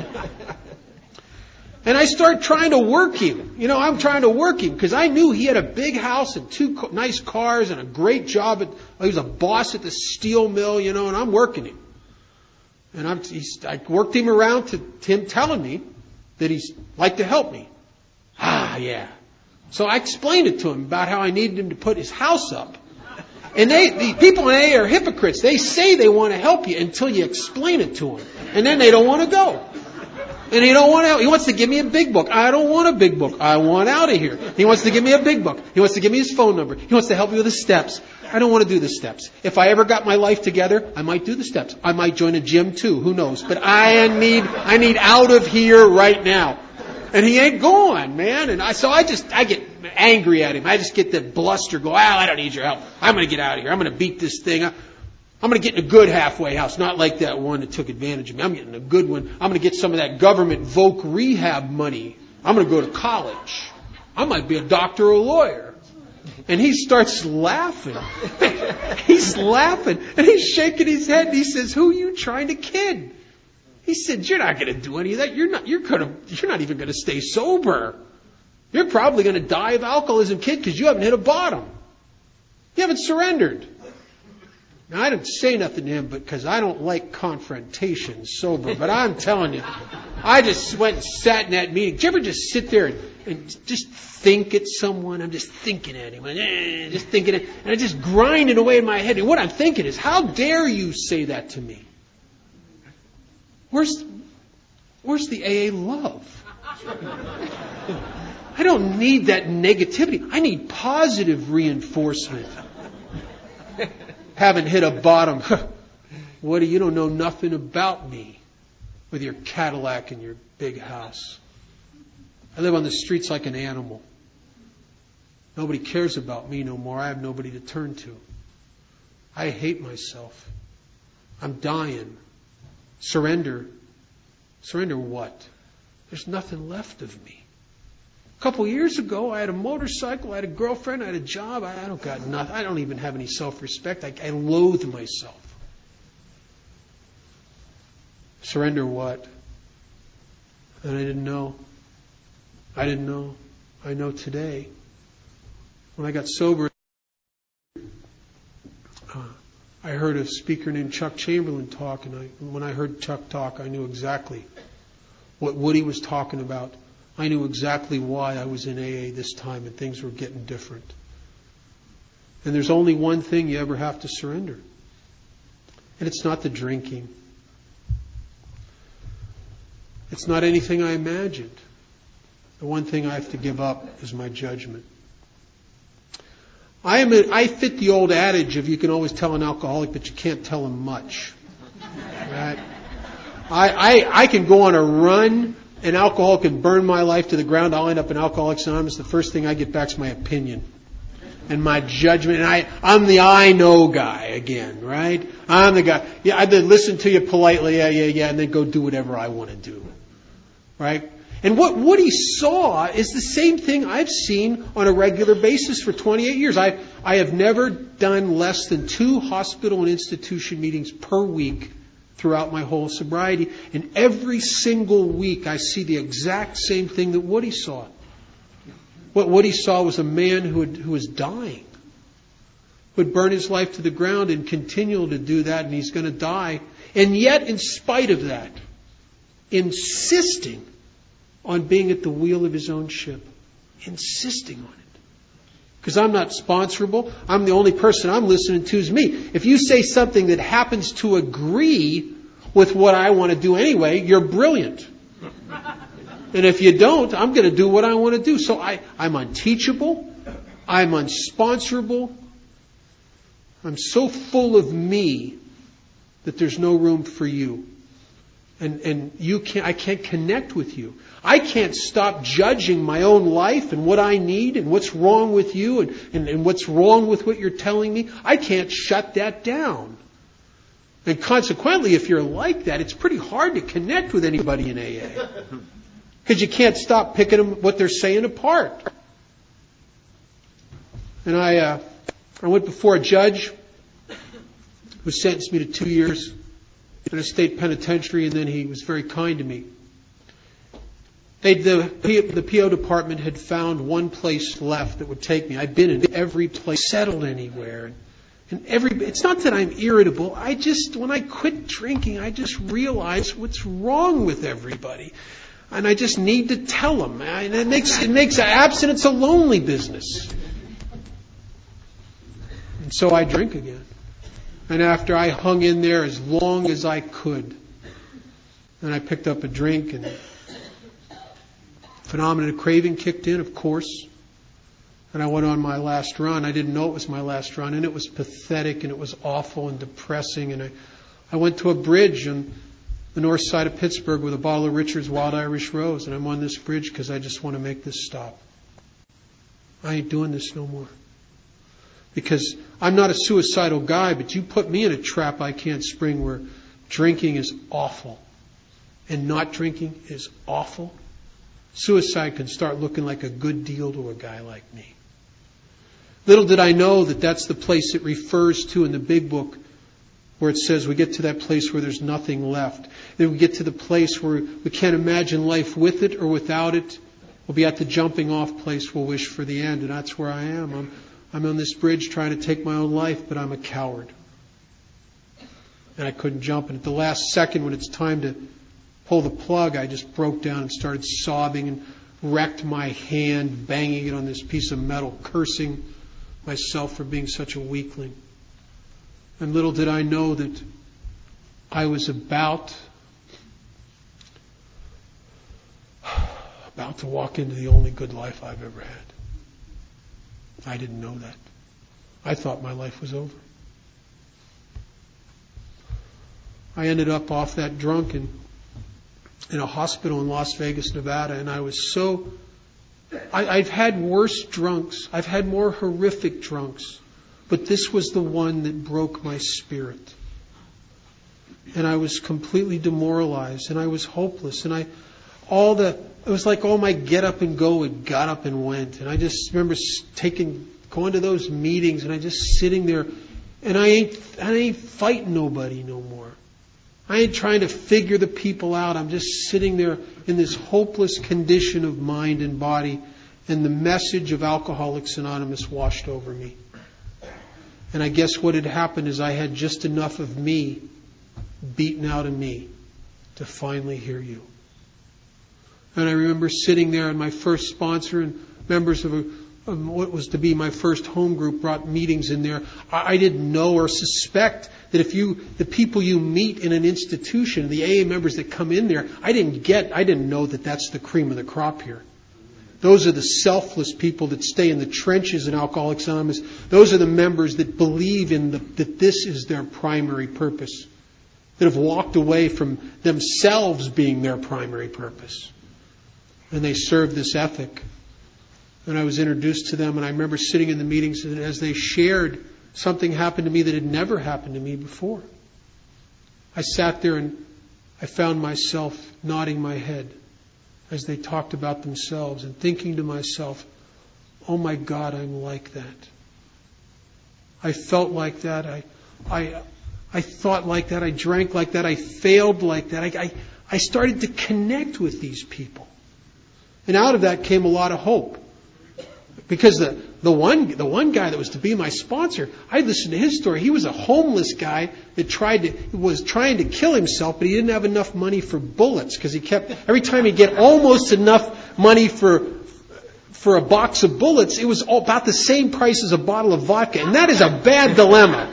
And I start trying to work him. I'm trying to work him because I knew he had a big house and 2 nice cars and a great job. He was a boss at the steel mill, and I'm working him. And I worked him around to him telling me that he'd like to help me. Yeah. So I explained it to him about how I needed him to put his house up. And the people in AA are hypocrites. They say they want to help you until you explain it to them. And then they don't want to go. And he wants to give me a big book. I don't want a big book. I want out of here. He wants to give me a big book. He wants to give me his phone number. He wants to help me with the steps. I don't want to do the steps. If I ever got my life together, I might do the steps. I might join a gym too. Who knows? But I need out of here right now. And he ain't going, man. And I get angry at him. I just get the bluster. Go, I don't need your help. I'm going to get out of here. I'm going to beat this thing. I'm going to get in a good halfway house, not like that one that took advantage of me. I'm getting a good one. I'm going to get some of that government voc rehab money. I'm going to go to college. I might be a doctor or a lawyer. And he starts laughing. He's laughing. And he's shaking his head. And he says, who are you trying to kid? He said, you're not going to do any of that. You're not even going to stay sober. You're probably going to die of alcoholism, kid, because you haven't hit a bottom. You haven't surrendered. Now, I didn't say nothing to him because I don't like confrontation sober. But I'm telling you, I just went and sat in that meeting. Did you ever just sit there and just think at someone? I'm just thinking at him. Just thinking it. And I just grind it away in my head. And what I'm thinking is, how dare you say that to me? Where's the AA love? I don't need that negativity. I need positive reinforcement. Haven't hit a bottom. Woody, you don't know nothing about me with your Cadillac and your big house. I live on the streets like an animal. Nobody cares about me no more. I have nobody to turn to. I hate myself. I'm dying. Surrender. Surrender what? There's nothing left of me. A couple years ago, I had a motorcycle, I had a girlfriend, I had a job. I don't got nothing. I don't even have any self-respect. I loathe myself. Surrender what? And I didn't know. I didn't know. I know today. When I got sober, I heard a speaker named Chuck Chamberlain talk, and when I heard Chuck talk, I knew exactly what Woody was talking about. I knew exactly why I was in AA this time, and things were getting different. And there's only one thing you ever have to surrender, and it's not the drinking. It's not anything I imagined. The one thing I have to give up is my judgment. I fit the old adage of you can always tell an alcoholic, but you can't tell him much. Right? I can go on a run, and alcohol can burn my life to the ground. I'll end up in Alcoholics Anonymous. The first thing I get back is my opinion and my judgment. And I'm the I know guy again, right? I'm the guy. Yeah, I did listen to you politely, yeah, and then go do whatever I want to do, right? And what Woody saw is the same thing I've seen on a regular basis for 28 years. I have never done less than 2 hospital and institution meetings per week throughout my whole sobriety. And every single week I see the exact same thing that Woody saw. What Woody saw was a man who was dying, who would burn his life to the ground and continue to do that, and he's going to die. And yet, in spite of that, insisting on being at the wheel of his own ship. Insisting on it. Because I'm not sponsorable. I'm the only person I'm listening to is me. If you say something that happens to agree with what I want to do anyway, you're brilliant. And if you don't, I'm going to do what I want to do. So I'm unteachable. I'm unsponsorable. I'm so full of me that there's no room for you. And I can't connect with you. I can't stop judging my own life and what I need and what's wrong with you and what's wrong with what you're telling me. I can't shut that down. And consequently, if you're like that, it's pretty hard to connect with anybody in AA. Because you can't stop picking them, what they're saying apart. And I went before a judge who sentenced me to 2 years in a state penitentiary, and then he was very kind to me. The PO department had found one place left that would take me. I'd been in every place, settled anywhere. And it's not that I'm irritable. When I quit drinking, I just realized what's wrong with everybody. And I just need to tell them. And it makes abstinence a lonely business. And so I drink again. And after I hung in there as long as I could, and I picked up a drink, and phenomenon of craving kicked in, of course. And I went on my last run. I didn't know it was my last run, and it was pathetic, and it was awful and depressing. And I went to a bridge on the north side of Pittsburgh with a bottle of Richard's Wild Irish Rose, and I'm on this bridge because I just want to make this stop. I ain't doing this no more. Because I'm not a suicidal guy, but you put me in a trap I can't spring where drinking is awful and not drinking is awful. Suicide can start looking like a good deal to a guy like me. Little did I know that that's the place it refers to in the big book where it says we get to that place where there's nothing left. Then we get to the place where we can't imagine life with it or without it. We'll be at the jumping off place we'll wish for the end, and that's where I am. I'm on this bridge trying to take my own life, but I'm a coward. And I couldn't jump. And at the last second, when it's time to pull the plug, I just broke down and started sobbing and wrecked my hand, banging it on this piece of metal, cursing myself for being such a weakling. And little did I know that I was about to walk into the only good life I've ever had. I didn't know that. I thought my life was over. I ended up off that drunk in a hospital in Las Vegas, Nevada, and I was so I've had worse drunks. I've had more horrific drunks. But this was the one that broke my spirit. And I was completely demoralized, and I was hopeless, and it was like all my get up and go had got up and went. And I just remember going to those meetings, and I just sitting there, and I ain't fighting nobody no more. I ain't trying to figure the people out. I'm just sitting there in this hopeless condition of mind and body, and the message of Alcoholics Anonymous washed over me. And I guess what had happened is I had just enough of me beaten out of me to finally hear you. And I remember sitting there, and my first sponsor and members of what was to be my first home group brought meetings in there. I didn't know or suspect that the people you meet in an institution, the AA members that come in there, I didn't know that that's the cream of the crop here. Those are the selfless people that stay in the trenches in Alcoholics Anonymous. Those are the members that believe that this is their primary purpose, that have walked away from themselves being their primary purpose. And they serve this ethic. And I was introduced to them, and I remember sitting in the meetings, and as they shared, something happened to me that had never happened to me before. I sat there and I found myself nodding my head as they talked about themselves and thinking to myself, oh my God, I'm like that. I felt like that. I thought like that. I drank like that. I failed like that. I started to connect with these people. And out of that came a lot of hope. Because the one guy that was to be my sponsor, I listened to his story. He was a homeless guy that was trying to kill himself, but he didn't have enough money for bullets because every time he'd get almost enough money for a box of bullets, it was all about the same price as a bottle of vodka, and that is a bad dilemma.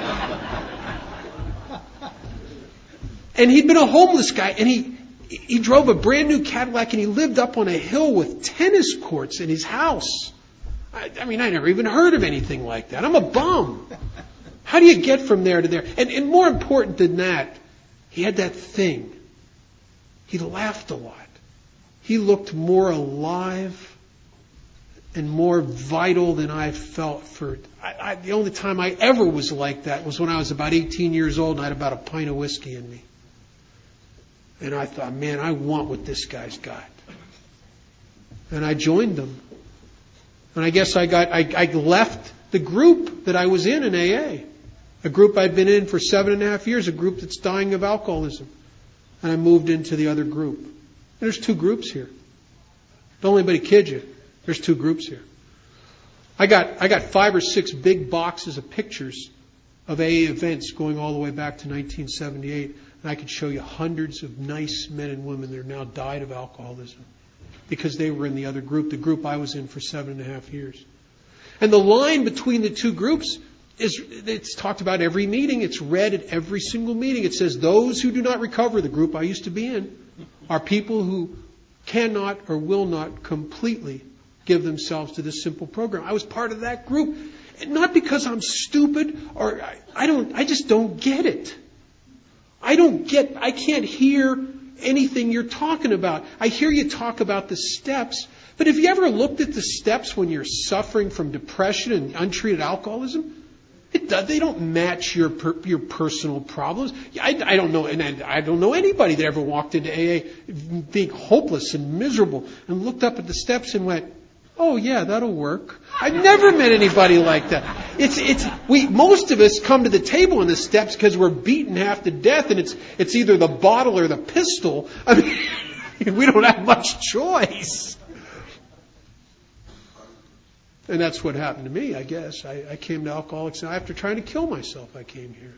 And he'd been a homeless guy, and he drove a brand new Cadillac, and he lived up on a hill with tennis courts in his house. I mean, I never even heard of anything like that. I'm a bum. How do you get from there to there? And more important than that, he had that thing. He laughed a lot. He looked more alive and more vital than I felt the only time I ever was like that was when I was about 18 years old and I had about a pint of whiskey in me. And I thought, man, I want what this guy's got. And I joined them. And I guess I left the group that I was in AA. A group I'd been in for 7.5 years, a group that's dying of alcoholism. And I moved into the other group. And there's 2 groups here. Don't let anybody kid you. There's 2 groups here. I got 5 or 6 big boxes of pictures of AA events going all the way back to 1978. And I could show you hundreds of nice men and women that are now died of alcoholism because they were in the other group, the group I was in for 7.5 years. And the line between the 2 groups it's talked about every meeting. It's read at every single meeting. It says those who do not recover, the group I used to be in, are people who cannot or will not completely give themselves to this simple program. I was part of that group. Not because I'm stupid or I just don't get it. I can't hear anything you're talking about. I hear you talk about the steps, but have you ever looked at the steps when you're suffering from depression and untreated alcoholism? They don't match your personal problems. I don't know, and I don't know anybody that ever walked into AA being hopeless and miserable and looked up at the steps and went, "Oh yeah, that'll work." I've never met anybody like that. Most of us come to the table in the steps because we're beaten half to death, and it's either the bottle or the pistol. I mean, we don't have much choice. And that's what happened to me, I guess. I came to Alcoholics after trying to kill myself. I came here,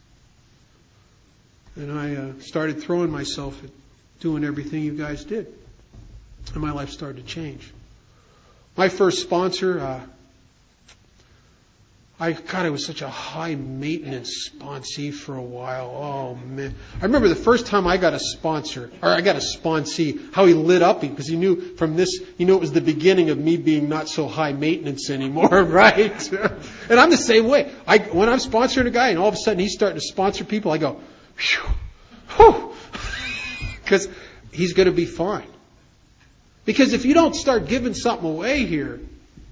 and I started throwing myself at doing everything you guys did, and my life started to change. My first sponsor, I was such a high maintenance sponsee for a while. Oh man. I remember the first time I got a sponsor, or I got a sponsee, how he lit up because he knew from this, it was the beginning of me being not so high maintenance anymore, right? And I'm the same way. When I'm sponsoring a guy and all of a sudden he's starting to sponsor people, I go, phew, because he's going to be fine. Because if you don't start giving something away here,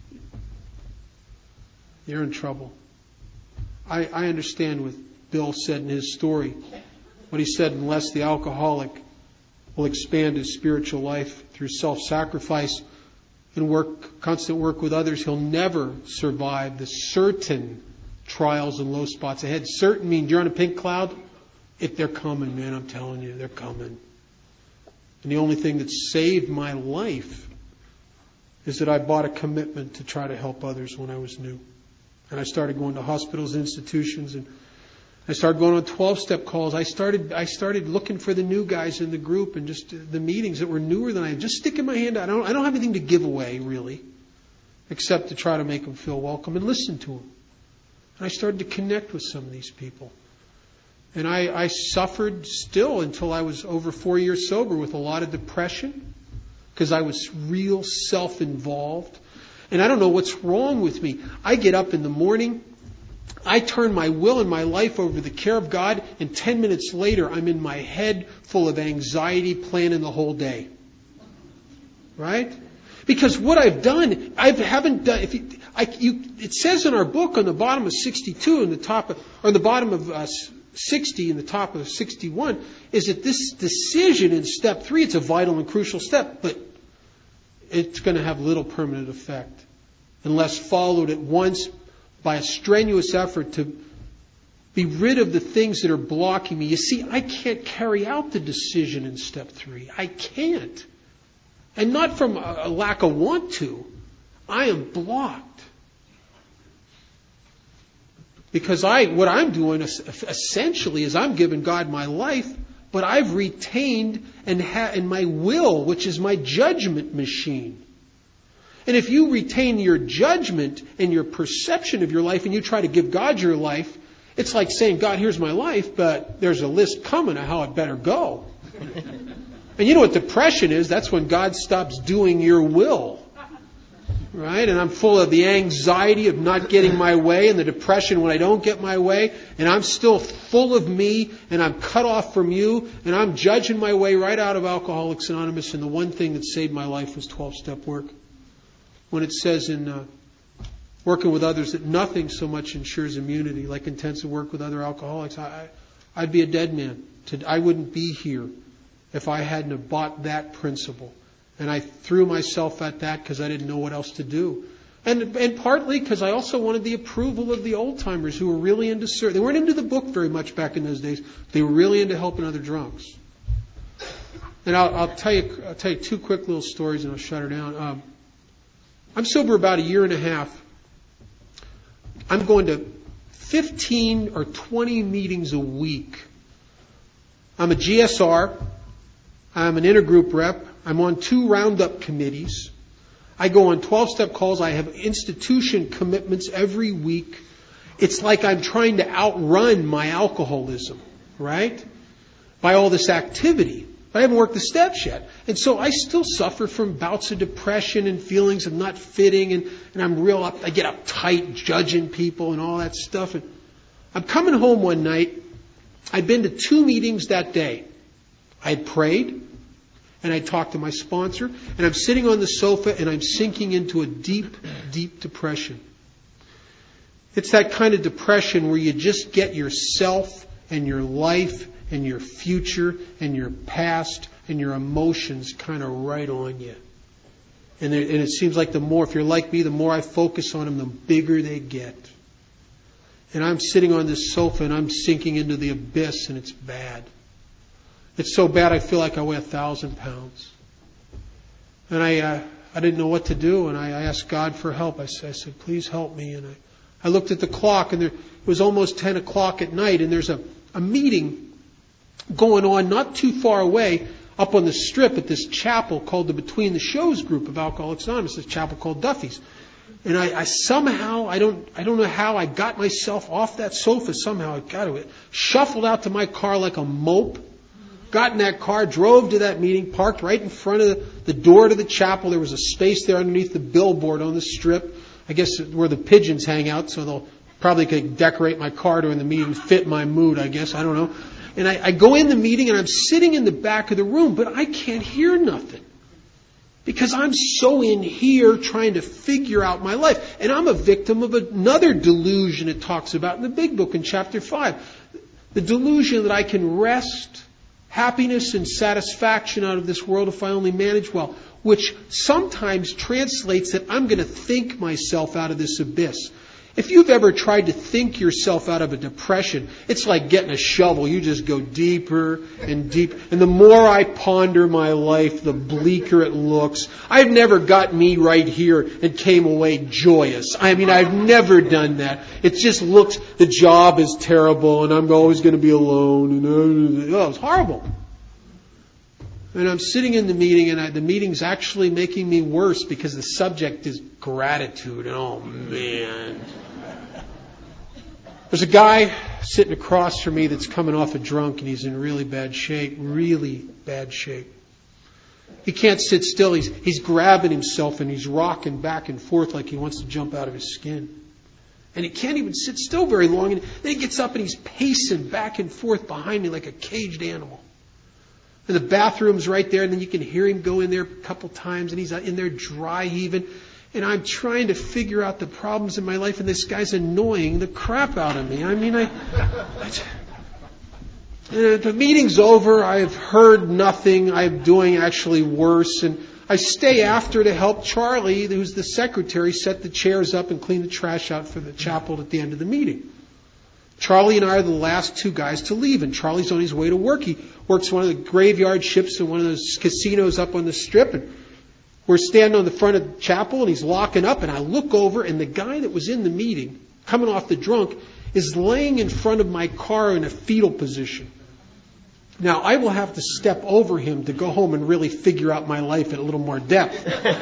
you're in trouble. I understand what Bill said in his story. What he said, unless the alcoholic will expand his spiritual life through self-sacrifice and constant work with others, he'll never survive the certain trials and low spots ahead. Certain means you're on a pink cloud. If they're coming, man, I'm telling you, they're coming. And the only thing that saved my life is that I bought a commitment to try to help others when I was new. And I started going to hospitals, institutions, and I started going on 12-step calls. I started looking for the new guys in the group and just the meetings that were newer than I. Just sticking my hand out. I don't have anything to give away, really, except to try to make them feel welcome and listen to them. And I started to connect with some of these people. And I suffered still until I was over 4 years sober with a lot of depression because I was real self-involved. And I don't know what's wrong with me. I get up in the morning, I turn my will and my life over to the care of God, and 10 minutes later I'm in my head full of anxiety planning the whole day. Right? Because what I've done, it says in our book on the bottom of 62 and the bottom of 60 and the top of 61 is that this decision in step 3, it's a vital and crucial step, but it's going to have little permanent effect unless followed at once by a strenuous effort to be rid of the things that are blocking me. You see, I can't carry out the decision in step 3. I can't. And not from a lack of want to. I am blocked. Because what I'm doing essentially is I'm giving God my life, but I've retained and my will, which is my judgment machine. And if you retain your judgment and your perception of your life and you try to give God your life, it's like saying, God, here's my life, but there's a list coming of how it better go. And you know what depression is? That's when God stops doing your will. Right? And I'm full of the anxiety of not getting my way and the depression when I don't get my way. And I'm still full of me and I'm cut off from you. And I'm judging my way right out of Alcoholics Anonymous. And the one thing that saved my life was 12-step work. When it says in working with others that nothing so much ensures immunity like intensive work with other alcoholics, I'd be a dead man. I wouldn't be here if I hadn't have bought that principle. And I threw myself at that because I didn't know what else to do. And partly because I also wanted the approval of the old-timers who were really into service. They weren't into the book very much back in those days. They were really into helping other drunks. And I'll tell you 2 quick little stories and I'll shut her down. I'm sober about a year and a half. I'm going to 15 or 20 meetings a week. I'm a GSR. I'm an intergroup rep. I'm on 2 roundup committees. I go on 12-step calls. I have institution commitments every week. It's like I'm trying to outrun my alcoholism, right? By all this activity. But I haven't worked the steps yet. And so I still suffer from bouts of depression and feelings of not fitting. And I get uptight judging people and all that stuff. And I'm coming home one night. I'd been to 2 meetings that day. I had prayed. And I talked to my sponsor, and I'm sitting on the sofa, and I'm sinking into a deep, deep depression. It's that kind of depression where you just get yourself and your life and your future and your past and your emotions kind of right on you. And it seems like if you're like me, the more I focus on them, the bigger they get. And I'm sitting on this sofa, and I'm sinking into the abyss, and it's bad. It's so bad I feel like I weigh 1,000 pounds. And I didn't know what to do, and I asked God for help. I said, please help me. And I looked at the clock, and it was almost 10 o'clock at night, and there's a meeting going on not too far away up on the strip at this chapel called the Between the Shows group of Alcoholics Anonymous, this chapel called Duffy's. And I somehow, I don't know how, I got myself off that sofa somehow. I got it, shuffled out to my car like a mope. Got in that car, drove to that meeting, parked right in front of the door to the chapel. There was a space there underneath the billboard on the strip. I guess where the pigeons hang out, so they'll probably could decorate my car during the meeting, fit my mood, I guess. I don't know. And I go in the meeting, and I'm sitting in the back of the room, but I can't hear nothing. Because I'm so in here trying to figure out my life. And I'm a victim of another delusion it talks about in the big book in chapter 5. The delusion that I can wrest happiness and satisfaction out of this world if I only manage well, which sometimes translates that I'm going to think myself out of this abyss. If you've ever tried to think yourself out of a depression, it's like getting a shovel. You just go deeper and deeper. And the more I ponder my life, the bleaker it looks. I've never got me right here and came away joyous. I mean, I've never done that. It just looks, the job is terrible and I'm always going to be alone. And it's horrible. And I'm sitting in the meeting, and the meeting's actually making me worse because the subject is gratitude. Oh, man. There's a guy sitting across from me that's coming off a drunk, and he's in really bad shape. He can't sit still. He's grabbing himself, and he's rocking back and forth like he wants to jump out of his skin. And he can't even sit still very long. And then he gets up, and he's pacing back and forth behind me like a caged animal. And the bathroom's right there, and then you can hear him go in there a couple times, and he's in there dry heaving. And I'm trying to figure out the problems in my life, and this guy's annoying the crap out of me. I mean, the meeting's over. I've heard nothing. I'm doing actually worse. And I stay after to help Charlie, who's the secretary, set the chairs up and clean the trash out for the chapel at the end of the meeting. Charlie and I are the last two guys to leave, and Charlie's on his way to work. He works one of the graveyard ships in one of those casinos up on the strip, and we're standing on the front of the chapel, and he's locking up, and I look over, and the guy that was in the meeting, coming off the drunk, is laying in front of my car in a fetal position. Now, I will have to step over him to go home and really figure out my life in a little more depth.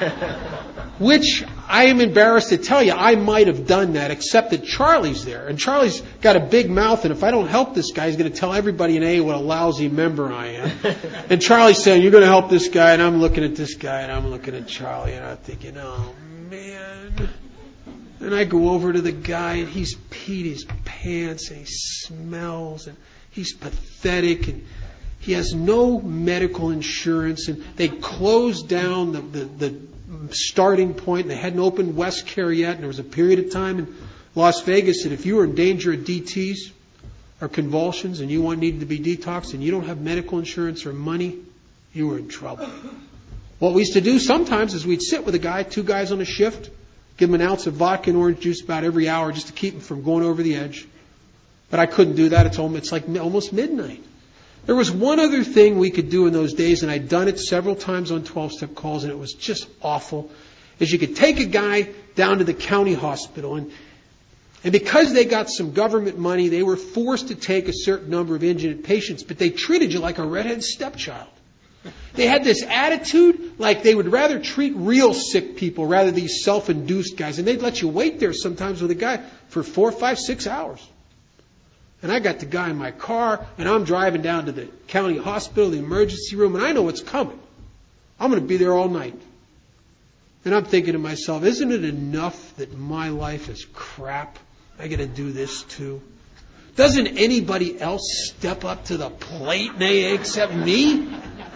Which I am embarrassed to tell you, I might have done that, except that Charlie's there. And Charlie's got a big mouth, and if I don't help this guy, he's going to tell everybody in AA what a lousy member I am. And Charlie's saying, you're going to help this guy, and I'm looking at this guy, and I'm looking at Charlie, and I'm thinking, oh, man. And I go over to the guy, and he's peed his pants, and he smells, and he's pathetic, and he has no medical insurance, and they closed down the starting point, and they hadn't opened Westcare yet, and there was a period of time in Las Vegas that if you were in danger of DTs or convulsions and you needed to be detoxed and you don't have medical insurance or money, you were in trouble. What we used to do sometimes is we'd sit with a guy, two guys on a shift, give him an ounce of vodka and orange juice about every hour just to keep him from going over the edge. But I couldn't do that. It's like almost midnight. There was one other thing we could do in those days, and I'd done it several times on 12-step calls, and it was just awful, is you could take a guy down to the county hospital, and because they got some government money, they were forced to take a certain number of indigent patients, but they treated you like a redhead stepchild. They had this attitude like they would rather treat real sick people rather than these self-induced guys, and they'd let you wait there sometimes with a guy for 4, 5, 6 hours. And I got the guy in my car, and I'm driving down to the county hospital, the emergency room, and I know what's coming. I'm going to be there all night. And I'm thinking to myself, isn't it enough that my life is crap? I got to do this too. Doesn't anybody else step up to the plate in AA except me?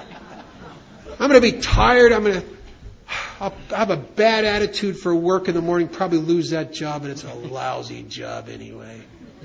I'm going to be tired. I'll have a bad attitude for work in the morning, probably lose that job, and it's a lousy job anyway.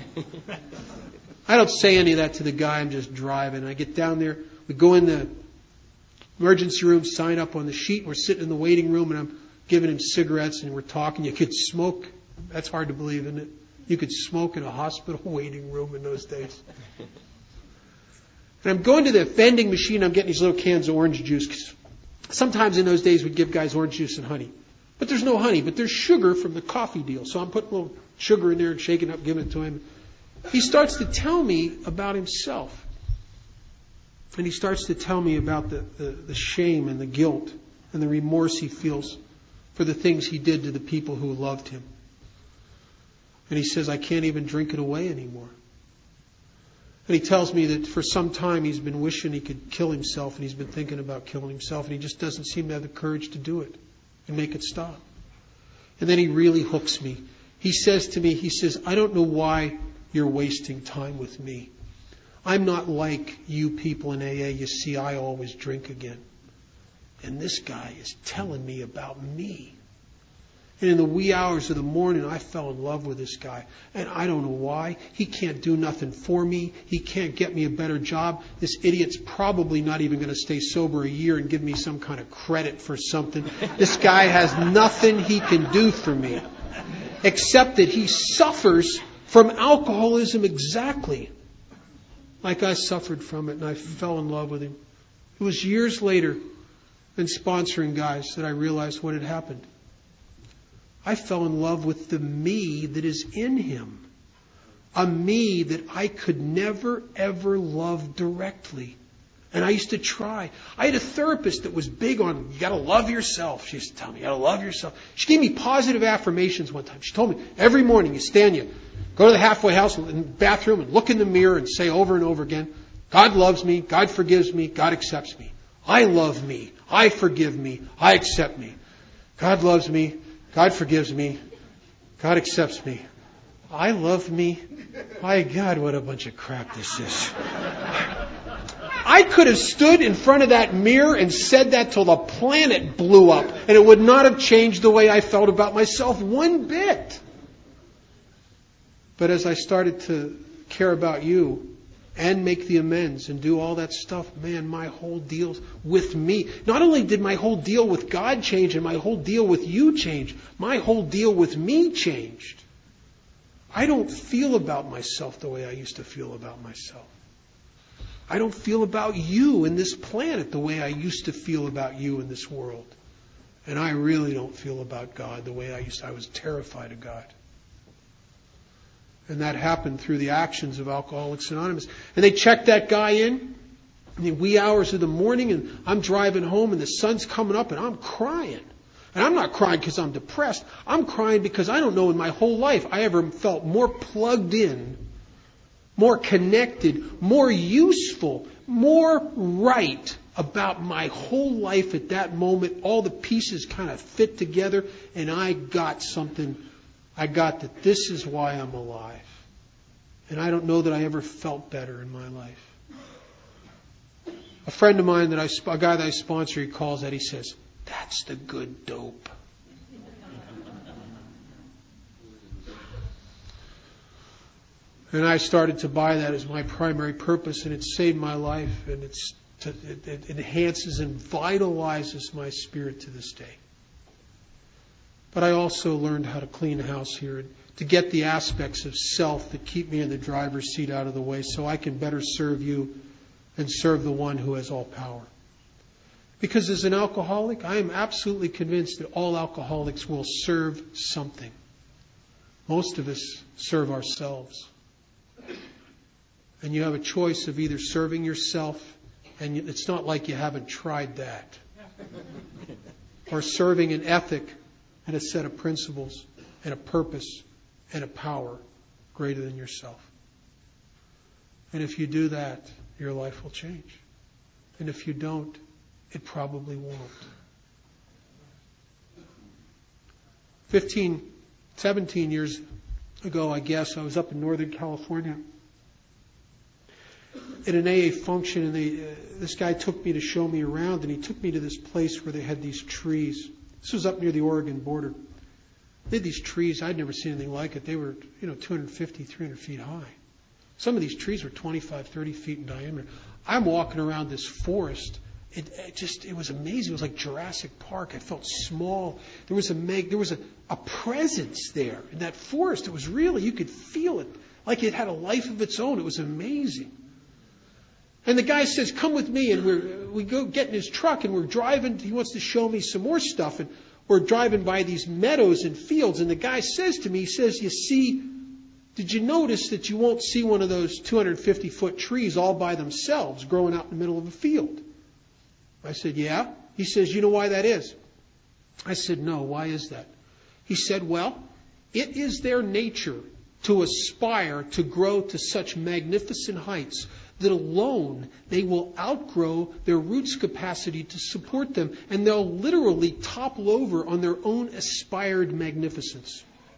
I don't say any of that to the guy. I'm just driving. I get down there. We go in the emergency room, sign up on the sheet. We're sitting in the waiting room, and I'm giving him cigarettes, and we're talking. You could smoke. That's hard to believe, isn't it? You could smoke in a hospital waiting room in those days. And I'm going to the vending machine. I'm getting these little cans of orange juice. Sometimes in those days we'd give guys orange juice and honey. But there's no honey, but there's sugar from the coffee deal. So I'm putting a little sugar in there and shaking it up, giving it to him. He starts to tell me about himself. And he starts to tell me about the shame and the guilt and the remorse he feels for the things he did to the people who loved him. And he says, I can't even drink it away anymore. And he tells me that for some time he's been wishing he could kill himself, and he's been thinking about killing himself, and he just doesn't seem to have the courage to do it and make it stop. And then he really hooks me. He says to me, I don't know why you're wasting time with me. I'm not like you people in AA. You see, I always drink again. And this guy is telling me about me. And in the wee hours of the morning, I fell in love with this guy. And I don't know why. He can't do nothing for me. He can't get me a better job. This idiot's probably not even going to stay sober a year and give me some kind of credit for something. This guy has nothing he can do for me. Except that he suffers from alcoholism exactly like I suffered from it. And I fell in love with him. It was years later, in sponsoring guys, that I realized what had happened. I fell in love with the me that is in him. A me that I could never, ever love directly. And I used to try. I had a therapist that was big on, you got to love yourself. She used to tell me, you got to love yourself. She gave me positive affirmations one time. She told me, every morning you stand, you go to the halfway house in the bathroom and look in the mirror and say over and over again, God loves me, God forgives me, God accepts me. I love me, I forgive me, I accept me. God loves me, God forgives me. God accepts me. I love me. My God, what a bunch of crap this is. I could have stood in front of that mirror and said that till the planet blew up, and it would not have changed the way I felt about myself one bit. But as I started to care about you and make the amends and do all that stuff, man, my whole deal with me. Not only did my whole deal with God change and my whole deal with you change, my whole deal with me changed. I don't feel about myself the way I used to feel about myself. I don't feel about you and this planet the way I used to feel about you in this world. And I really don't feel about God the way I used to. I was terrified of God. And that happened through the actions of Alcoholics Anonymous. And they checked that guy in the wee hours of the morning, and I'm driving home, and the sun's coming up, and I'm crying. And I'm not crying because I'm depressed. I'm crying because I don't know in my whole life I ever felt more plugged in, more connected, more useful, more right about my whole life at that moment. All the pieces kind of fit together, and I got something. I got that this is why I'm alive. And I don't know that I ever felt better in my life. A friend of mine, a guy that I sponsor, he calls that, he says, that's the good dope. And I started to buy that as my primary purpose, and it saved my life, and it enhances and vitalizes my spirit to this day. But I also learned how to clean house here, to get the aspects of self that keep me in the driver's seat out of the way so I can better serve you and serve the one who has all power. Because as an alcoholic, I am absolutely convinced that all alcoholics will serve something. Most of us serve ourselves. And you have a choice of either serving yourself, and it's not like you haven't tried that, or serving an ethic and a set of principles and a purpose and a power greater than yourself. And if you do that, your life will change. And if you don't, it probably won't. 17 years ago, I guess, I was up in Northern California at an AA function, and this guy took me to show me around, and he took me to this place where they had these trees. This was up near the Oregon border. They had these trees. I'd never seen anything like it. They were, 250, 300 feet high. Some of these trees were 25, 30 feet in diameter. I'm walking around this forest. It was amazing. It was like Jurassic Park. I felt small. There was a presence there in that forest. It was really, you could feel it like it had a life of its own. It was amazing. And the guy says, come with me. And we go get in his truck, and we're driving. He wants to show me some more stuff. And we're driving by these meadows and fields. And the guy says to me, he says, you see, did you notice that you won't see one of those 250-foot trees all by themselves growing out in the middle of a field? I said, yeah. He says, you know why that is? I said, no, why is that? He said, well, it is their nature to aspire to grow to such magnificent heights that alone they will outgrow their roots capacity to support them, and they'll literally topple over on their own aspired magnificence.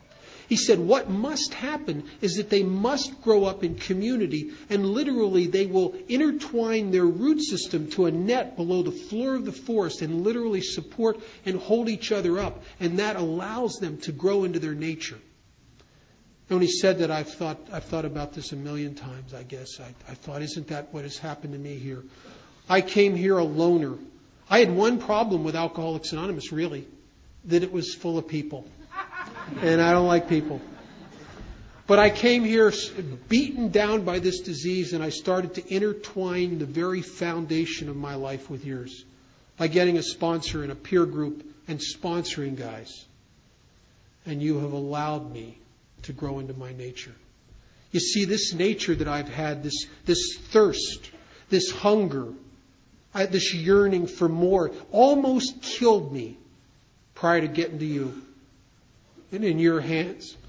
He said what must happen is that they must grow up in community, and literally they will intertwine their root system to a net below the floor of the forest and literally support and hold each other up. And that allows them to grow into their nature. And when he said that, I've thought about this a million times, I guess. I thought, isn't that what has happened to me here? I came here a loner. I had one problem with Alcoholics Anonymous, really, that it was full of people. And I don't like people. But I came here beaten down by this disease, and I started to intertwine the very foundation of my life with yours by getting a sponsor and a peer group and sponsoring guys. And you have allowed me to grow into my nature. You see, this nature that I've had, this thirst, this hunger, this yearning for more, almost killed me prior to getting to you. And in your hands,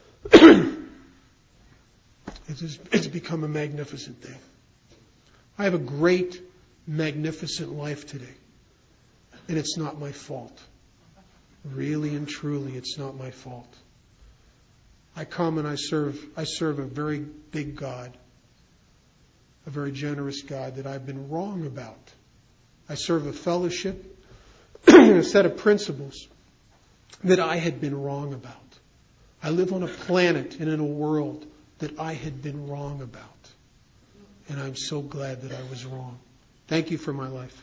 it's become a magnificent thing. I have a great, magnificent life today. And it's not my fault. Really and truly, it's not my fault. I come and I serve a very big God, a very generous God that I've been wrong about. I serve a fellowship, a set of principles that I had been wrong about. I live on a planet and in a world that I had been wrong about. And I'm so glad that I was wrong. Thank you for my life.